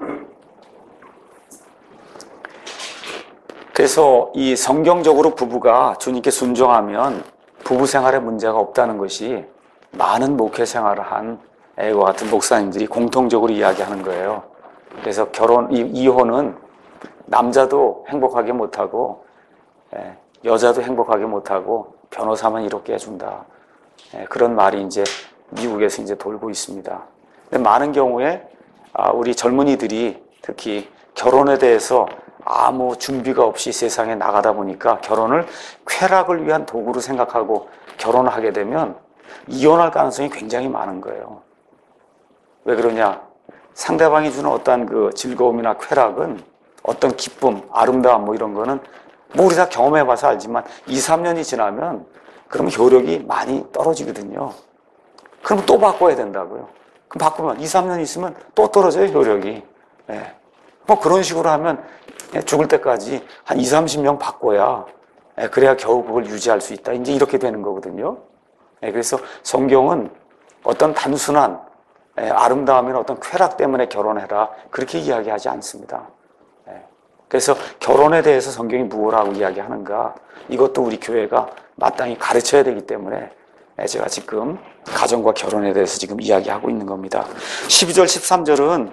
그래서 이 성경적으로 부부가 주님께 순종하면 부부 생활에 문제가 없다는 것이 많은 목회 생활을 한 애와 같은 목사님들이 공통적으로 이야기하는 거예요. 그래서 이혼은 남자도 행복하게 못하고 여자도 행복하게 못하고 변호사만 이롭게 해준다. 그런 말이 이제 미국에서 이제 돌고 있습니다. 근데 많은 경우에 우리 젊은이들이 특히 결혼에 대해서 아무 준비가 없이 세상에 나가다 보니까 결혼을 쾌락을 위한 도구로 생각하고 결혼을 하게 되면 이혼할 가능성이 굉장히 많은 거예요. 왜 그러냐? 상대방이 주는 어떤 그 즐거움이나 쾌락은 어떤 기쁨, 아름다움 뭐 이런 거는 뭐 우리 다 경험해봐서 알지만 2, 3년이 지나면 그러면 효력이 많이 떨어지거든요. 그러면 또 바꿔야 된다고요. 그럼 바꾸면 2, 3년 있으면 또 떨어져요, 효력이. 뭐 그런 식으로 하면 죽을 때까지 한 2, 30명 바꿔야 그래야 겨우 그걸 유지할 수 있다. 이제 이렇게 되는 거거든요. 그래서 성경은 어떤 단순한 아름다움이나 어떤 쾌락 때문에 결혼해라 그렇게 이야기하지 않습니다. 그래서 결혼에 대해서 성경이 무엇라고 이야기하는가 이것도 우리 교회가 마땅히 가르쳐야 되기 때문에 제가 지금 가정과 결혼에 대해서 지금 이야기하고 있는 겁니다. 12절, 13절은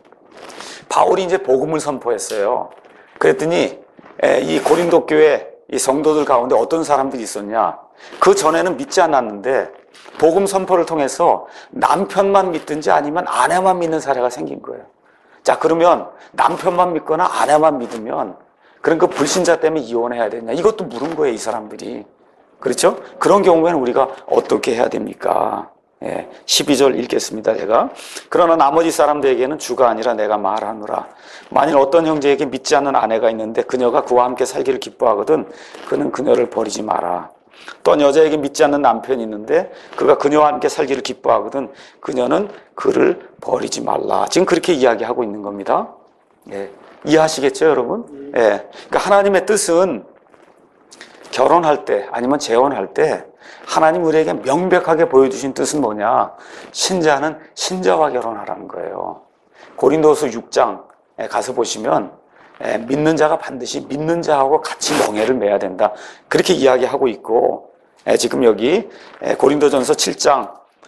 바울이 이제 복음을 선포했어요. 그랬더니 이 고린도 교회 이 성도들 가운데 어떤 사람들이 있었냐? 그 전에는 믿지 않았는데 복음 선포를 통해서 남편만 믿든지 아니면 아내만 믿는 사례가 생긴 거예요. 자, 그러면 남편만 믿거나 아내만 믿으면 그럼 그 불신자 때문에 이혼해야 되냐? 이것도 물은 거예요, 이 사람들이. 그렇죠? 그런 경우에는 우리가 어떻게 해야 됩니까? 12절 읽겠습니다, 제가. 그러나 나머지 사람들에게는 주가 아니라 내가 말하노라. 만일 어떤 형제에게 믿지 않는 아내가 있는데 그녀가 그와 함께 살기를 기뻐하거든 그는 그녀를 버리지 마라. 또 여자에게 믿지 않는 남편이 있는데 그가 그녀와 함께 살기를 기뻐하거든 그녀는 그를 버리지 말라. 지금 그렇게 이야기하고 있는 겁니다. 이해하시겠죠, 여러분? 그러니까 하나님의 뜻은 결혼할 때 아니면 재혼할 때 하나님 우리에게 명백하게 보여주신 뜻은 뭐냐? 신자는 신자와 결혼하라는 거예요. 고린도서 6장에 가서 보시면 믿는 자가 반드시 믿는 자하고 같이 멍에를 매야 된다. 그렇게 이야기하고 있고 지금 여기 고린도전서 7장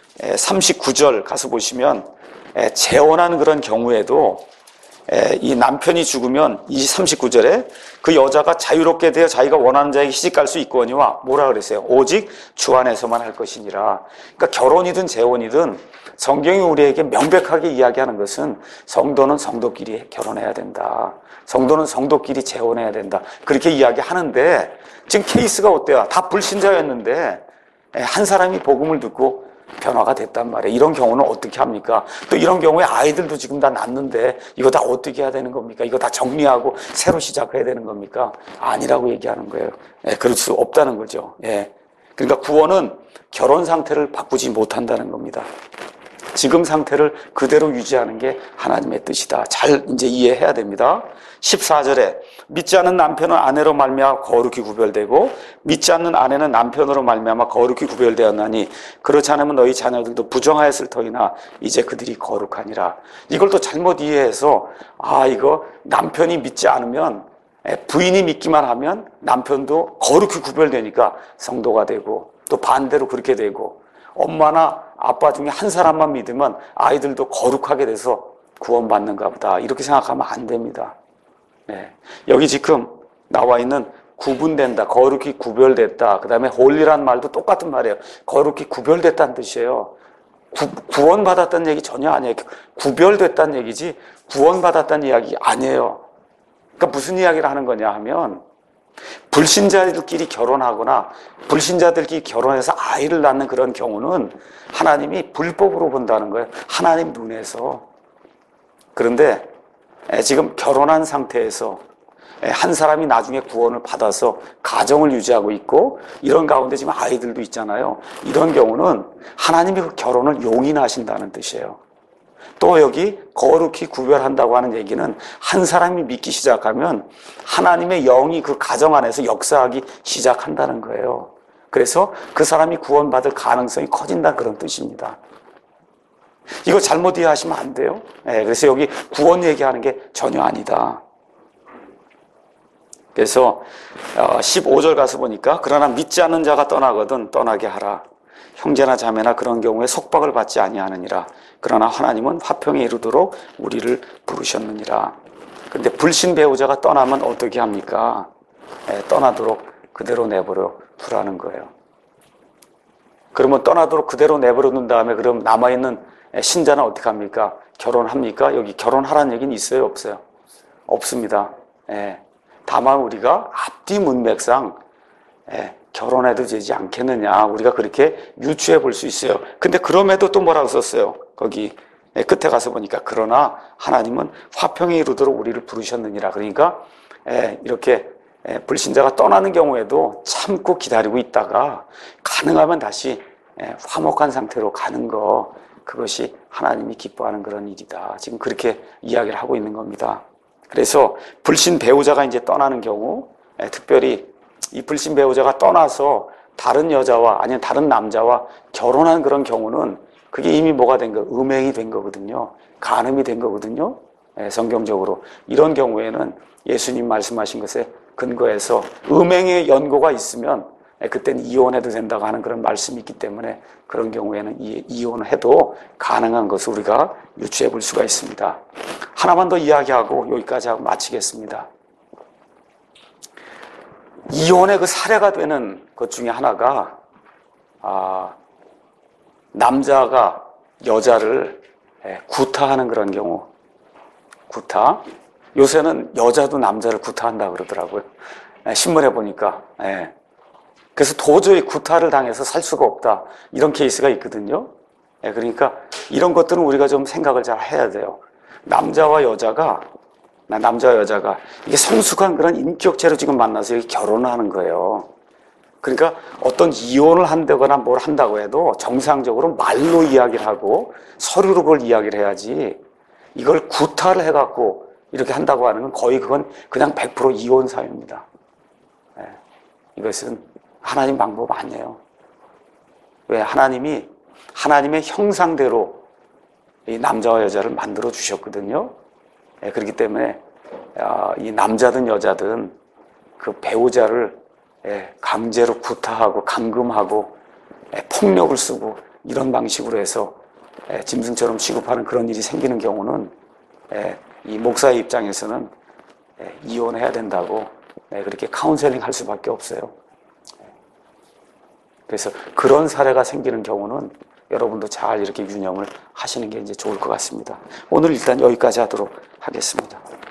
39절 가서 보시면 재혼하는 그런 경우에도 이 남편이 죽으면 이 39절에 그 여자가 자유롭게 되어 자기가 원하는 자에게 시집갈 수 있거니와 뭐라 그랬어요? 오직 주 안에서만 할 것이니라. 그러니까 결혼이든 재혼이든 성경이 우리에게 명백하게 이야기하는 것은 성도는 성도끼리 결혼해야 된다. 성도는 성도끼리 재혼해야 된다. 그렇게 이야기하는데 지금 케이스가 어때요? 다 불신자였는데 한 사람이 복음을 듣고 변화가 됐단 말이에요. 이런 경우는 어떻게 합니까? 또 이런 경우에 아이들도 지금 다 낳는데 이거 다 어떻게 해야 되는 겁니까? 이거 다 정리하고 새로 시작해야 되는 겁니까? 아니라고 얘기하는 거예요. 그럴 수 없다는 거죠. 그러니까 구원은 결혼 상태를 바꾸지 못한다는 겁니다. 지금 상태를 그대로 유지하는 게 하나님의 뜻이다. 잘 이제 이해해야 됩니다. 14절에 믿지 않는 남편은 아내로 말미암아 거룩히 구별되고 믿지 않는 아내는 남편으로 말미암아 거룩히 구별되었나니 그렇지 않으면 너희 자녀들도 부정하였을 터이나 이제 그들이 거룩하니라. 이걸 또 잘못 이해해서 이거 남편이 믿지 않으면 부인이 믿기만 하면 남편도 거룩히 구별되니까 성도가 되고 또 반대로 그렇게 되고 엄마나 아빠 중에 한 사람만 믿으면 아이들도 거룩하게 돼서 구원받는가 보다 이렇게 생각하면 안 됩니다. 여기 지금 나와 있는 구분된다, 거룩히 구별됐다, 그 다음에 홀리란 말도 똑같은 말이에요. 거룩히 구별됐다는 뜻이에요. 구원받았다는 얘기 전혀 아니에요. 구별됐다는 얘기지 구원받았다는 이야기 아니에요. 그러니까 무슨 이야기를 하는 거냐 하면 불신자들끼리 결혼하거나 불신자들끼리 결혼해서 아이를 낳는 그런 경우는 하나님이 불법으로 본다는 거예요. 하나님 눈에서. 그런데 지금 결혼한 상태에서 한 사람이 나중에 구원을 받아서 가정을 유지하고 있고 이런 가운데 지금 아이들도 있잖아요. 이런 경우는 하나님이 그 결혼을 용인하신다는 뜻이에요. 또 여기 거룩히 구별한다고 하는 얘기는 한 사람이 믿기 시작하면 하나님의 영이 그 가정 안에서 역사하기 시작한다는 거예요. 그래서 그 사람이 구원받을 가능성이 커진다 그런 뜻입니다. 이거 잘못 이해하시면 안 돼요. 그래서 여기 구원 얘기하는 게 전혀 아니다. 그래서 15절 가서 보니까 그러나 믿지 않는 자가 떠나거든 떠나게 하라. 형제나 자매나 그런 경우에 속박을 받지 아니하느니라. 그러나 하나님은 화평에 이르도록 우리를 부르셨느니라. 그런데 불신 배우자가 떠나면 어떻게 합니까? 떠나도록 그대로 내버려 두라는 거예요. 그러면 떠나도록 그대로 내버려 둔 다음에 그럼 남아있는 신자는 어떻게 합니까? 결혼합니까? 여기 결혼하라는 얘기는 있어요? 없어요? 없습니다. 다만 우리가 앞뒤 문맥상 결혼해도 되지 않겠느냐 우리가 그렇게 유추해 볼 수 있어요. 근데 그럼에도 또 뭐라고 썼어요? 거기 끝에 가서 보니까 그러나 하나님은 화평에 이르도록 우리를 부르셨느니라. 그러니까 이렇게 불신자가 떠나는 경우에도 참고 기다리고 있다가 가능하면 다시 화목한 상태로 가는 거 그것이 하나님이 기뻐하는 그런 일이다. 지금 그렇게 이야기를 하고 있는 겁니다. 그래서 불신 배우자가 이제 떠나는 경우 특별히 이 불신 배우자가 떠나서 다른 여자와 아니면 다른 남자와 결혼한 그런 경우는 그게 이미 뭐가 된 거예요? 음행이 된 거거든요. 간음이 된 거거든요. 성경적으로. 이런 경우에는 예수님 말씀하신 것에 근거해서 음행의 연고가 있으면 그때는 이혼해도 된다고 하는 그런 말씀이 있기 때문에 그런 경우에는 이혼해도 가능한 것을 우리가 유추해 볼 수가 있습니다. 하나만 더 이야기하고 여기까지 하고 마치겠습니다. 이혼의 그 사례가 되는 것 중에 하나가 남자가 여자를 구타하는 그런 경우. 구타. 요새는 여자도 남자를 구타한다 그러더라고요. 신문에 보니까. 그래서 도저히 구타를 당해서 살 수가 없다. 이런 케이스가 있거든요. 그러니까 이런 것들은 우리가 좀 생각을 잘 해야 돼요. 남자와 여자가 이게 성숙한 그런 인격체로 지금 만나서 이렇게 결혼을 하는 거예요. 그러니까 어떤 이혼을 한다거나 뭘 한다고 해도 정상적으로 말로 이야기를 하고 서류로 그걸 이야기를 해야지 이걸 구타를 해갖고 이렇게 한다고 하는 건 거의 그건 그냥 100% 이혼 사유입니다. 이것은 하나님 방법 아니에요. 왜? 하나님의 형상대로 이 남자와 여자를 만들어 주셨거든요. 그렇기 때문에 이 남자든 여자든 그 배우자를 강제로 구타하고 감금하고 폭력을 쓰고 이런 방식으로 해서 짐승처럼 취급하는 그런 일이 생기는 경우는 이 목사의 입장에서는 이혼해야 된다고 그렇게 카운셀링 할 수밖에 없어요. 그래서 그런 사례가 생기는 경우는 여러분도 잘 이렇게 유념을 하시는 게 이제 좋을 것 같습니다. 오늘 일단 여기까지 하도록 하겠습니다.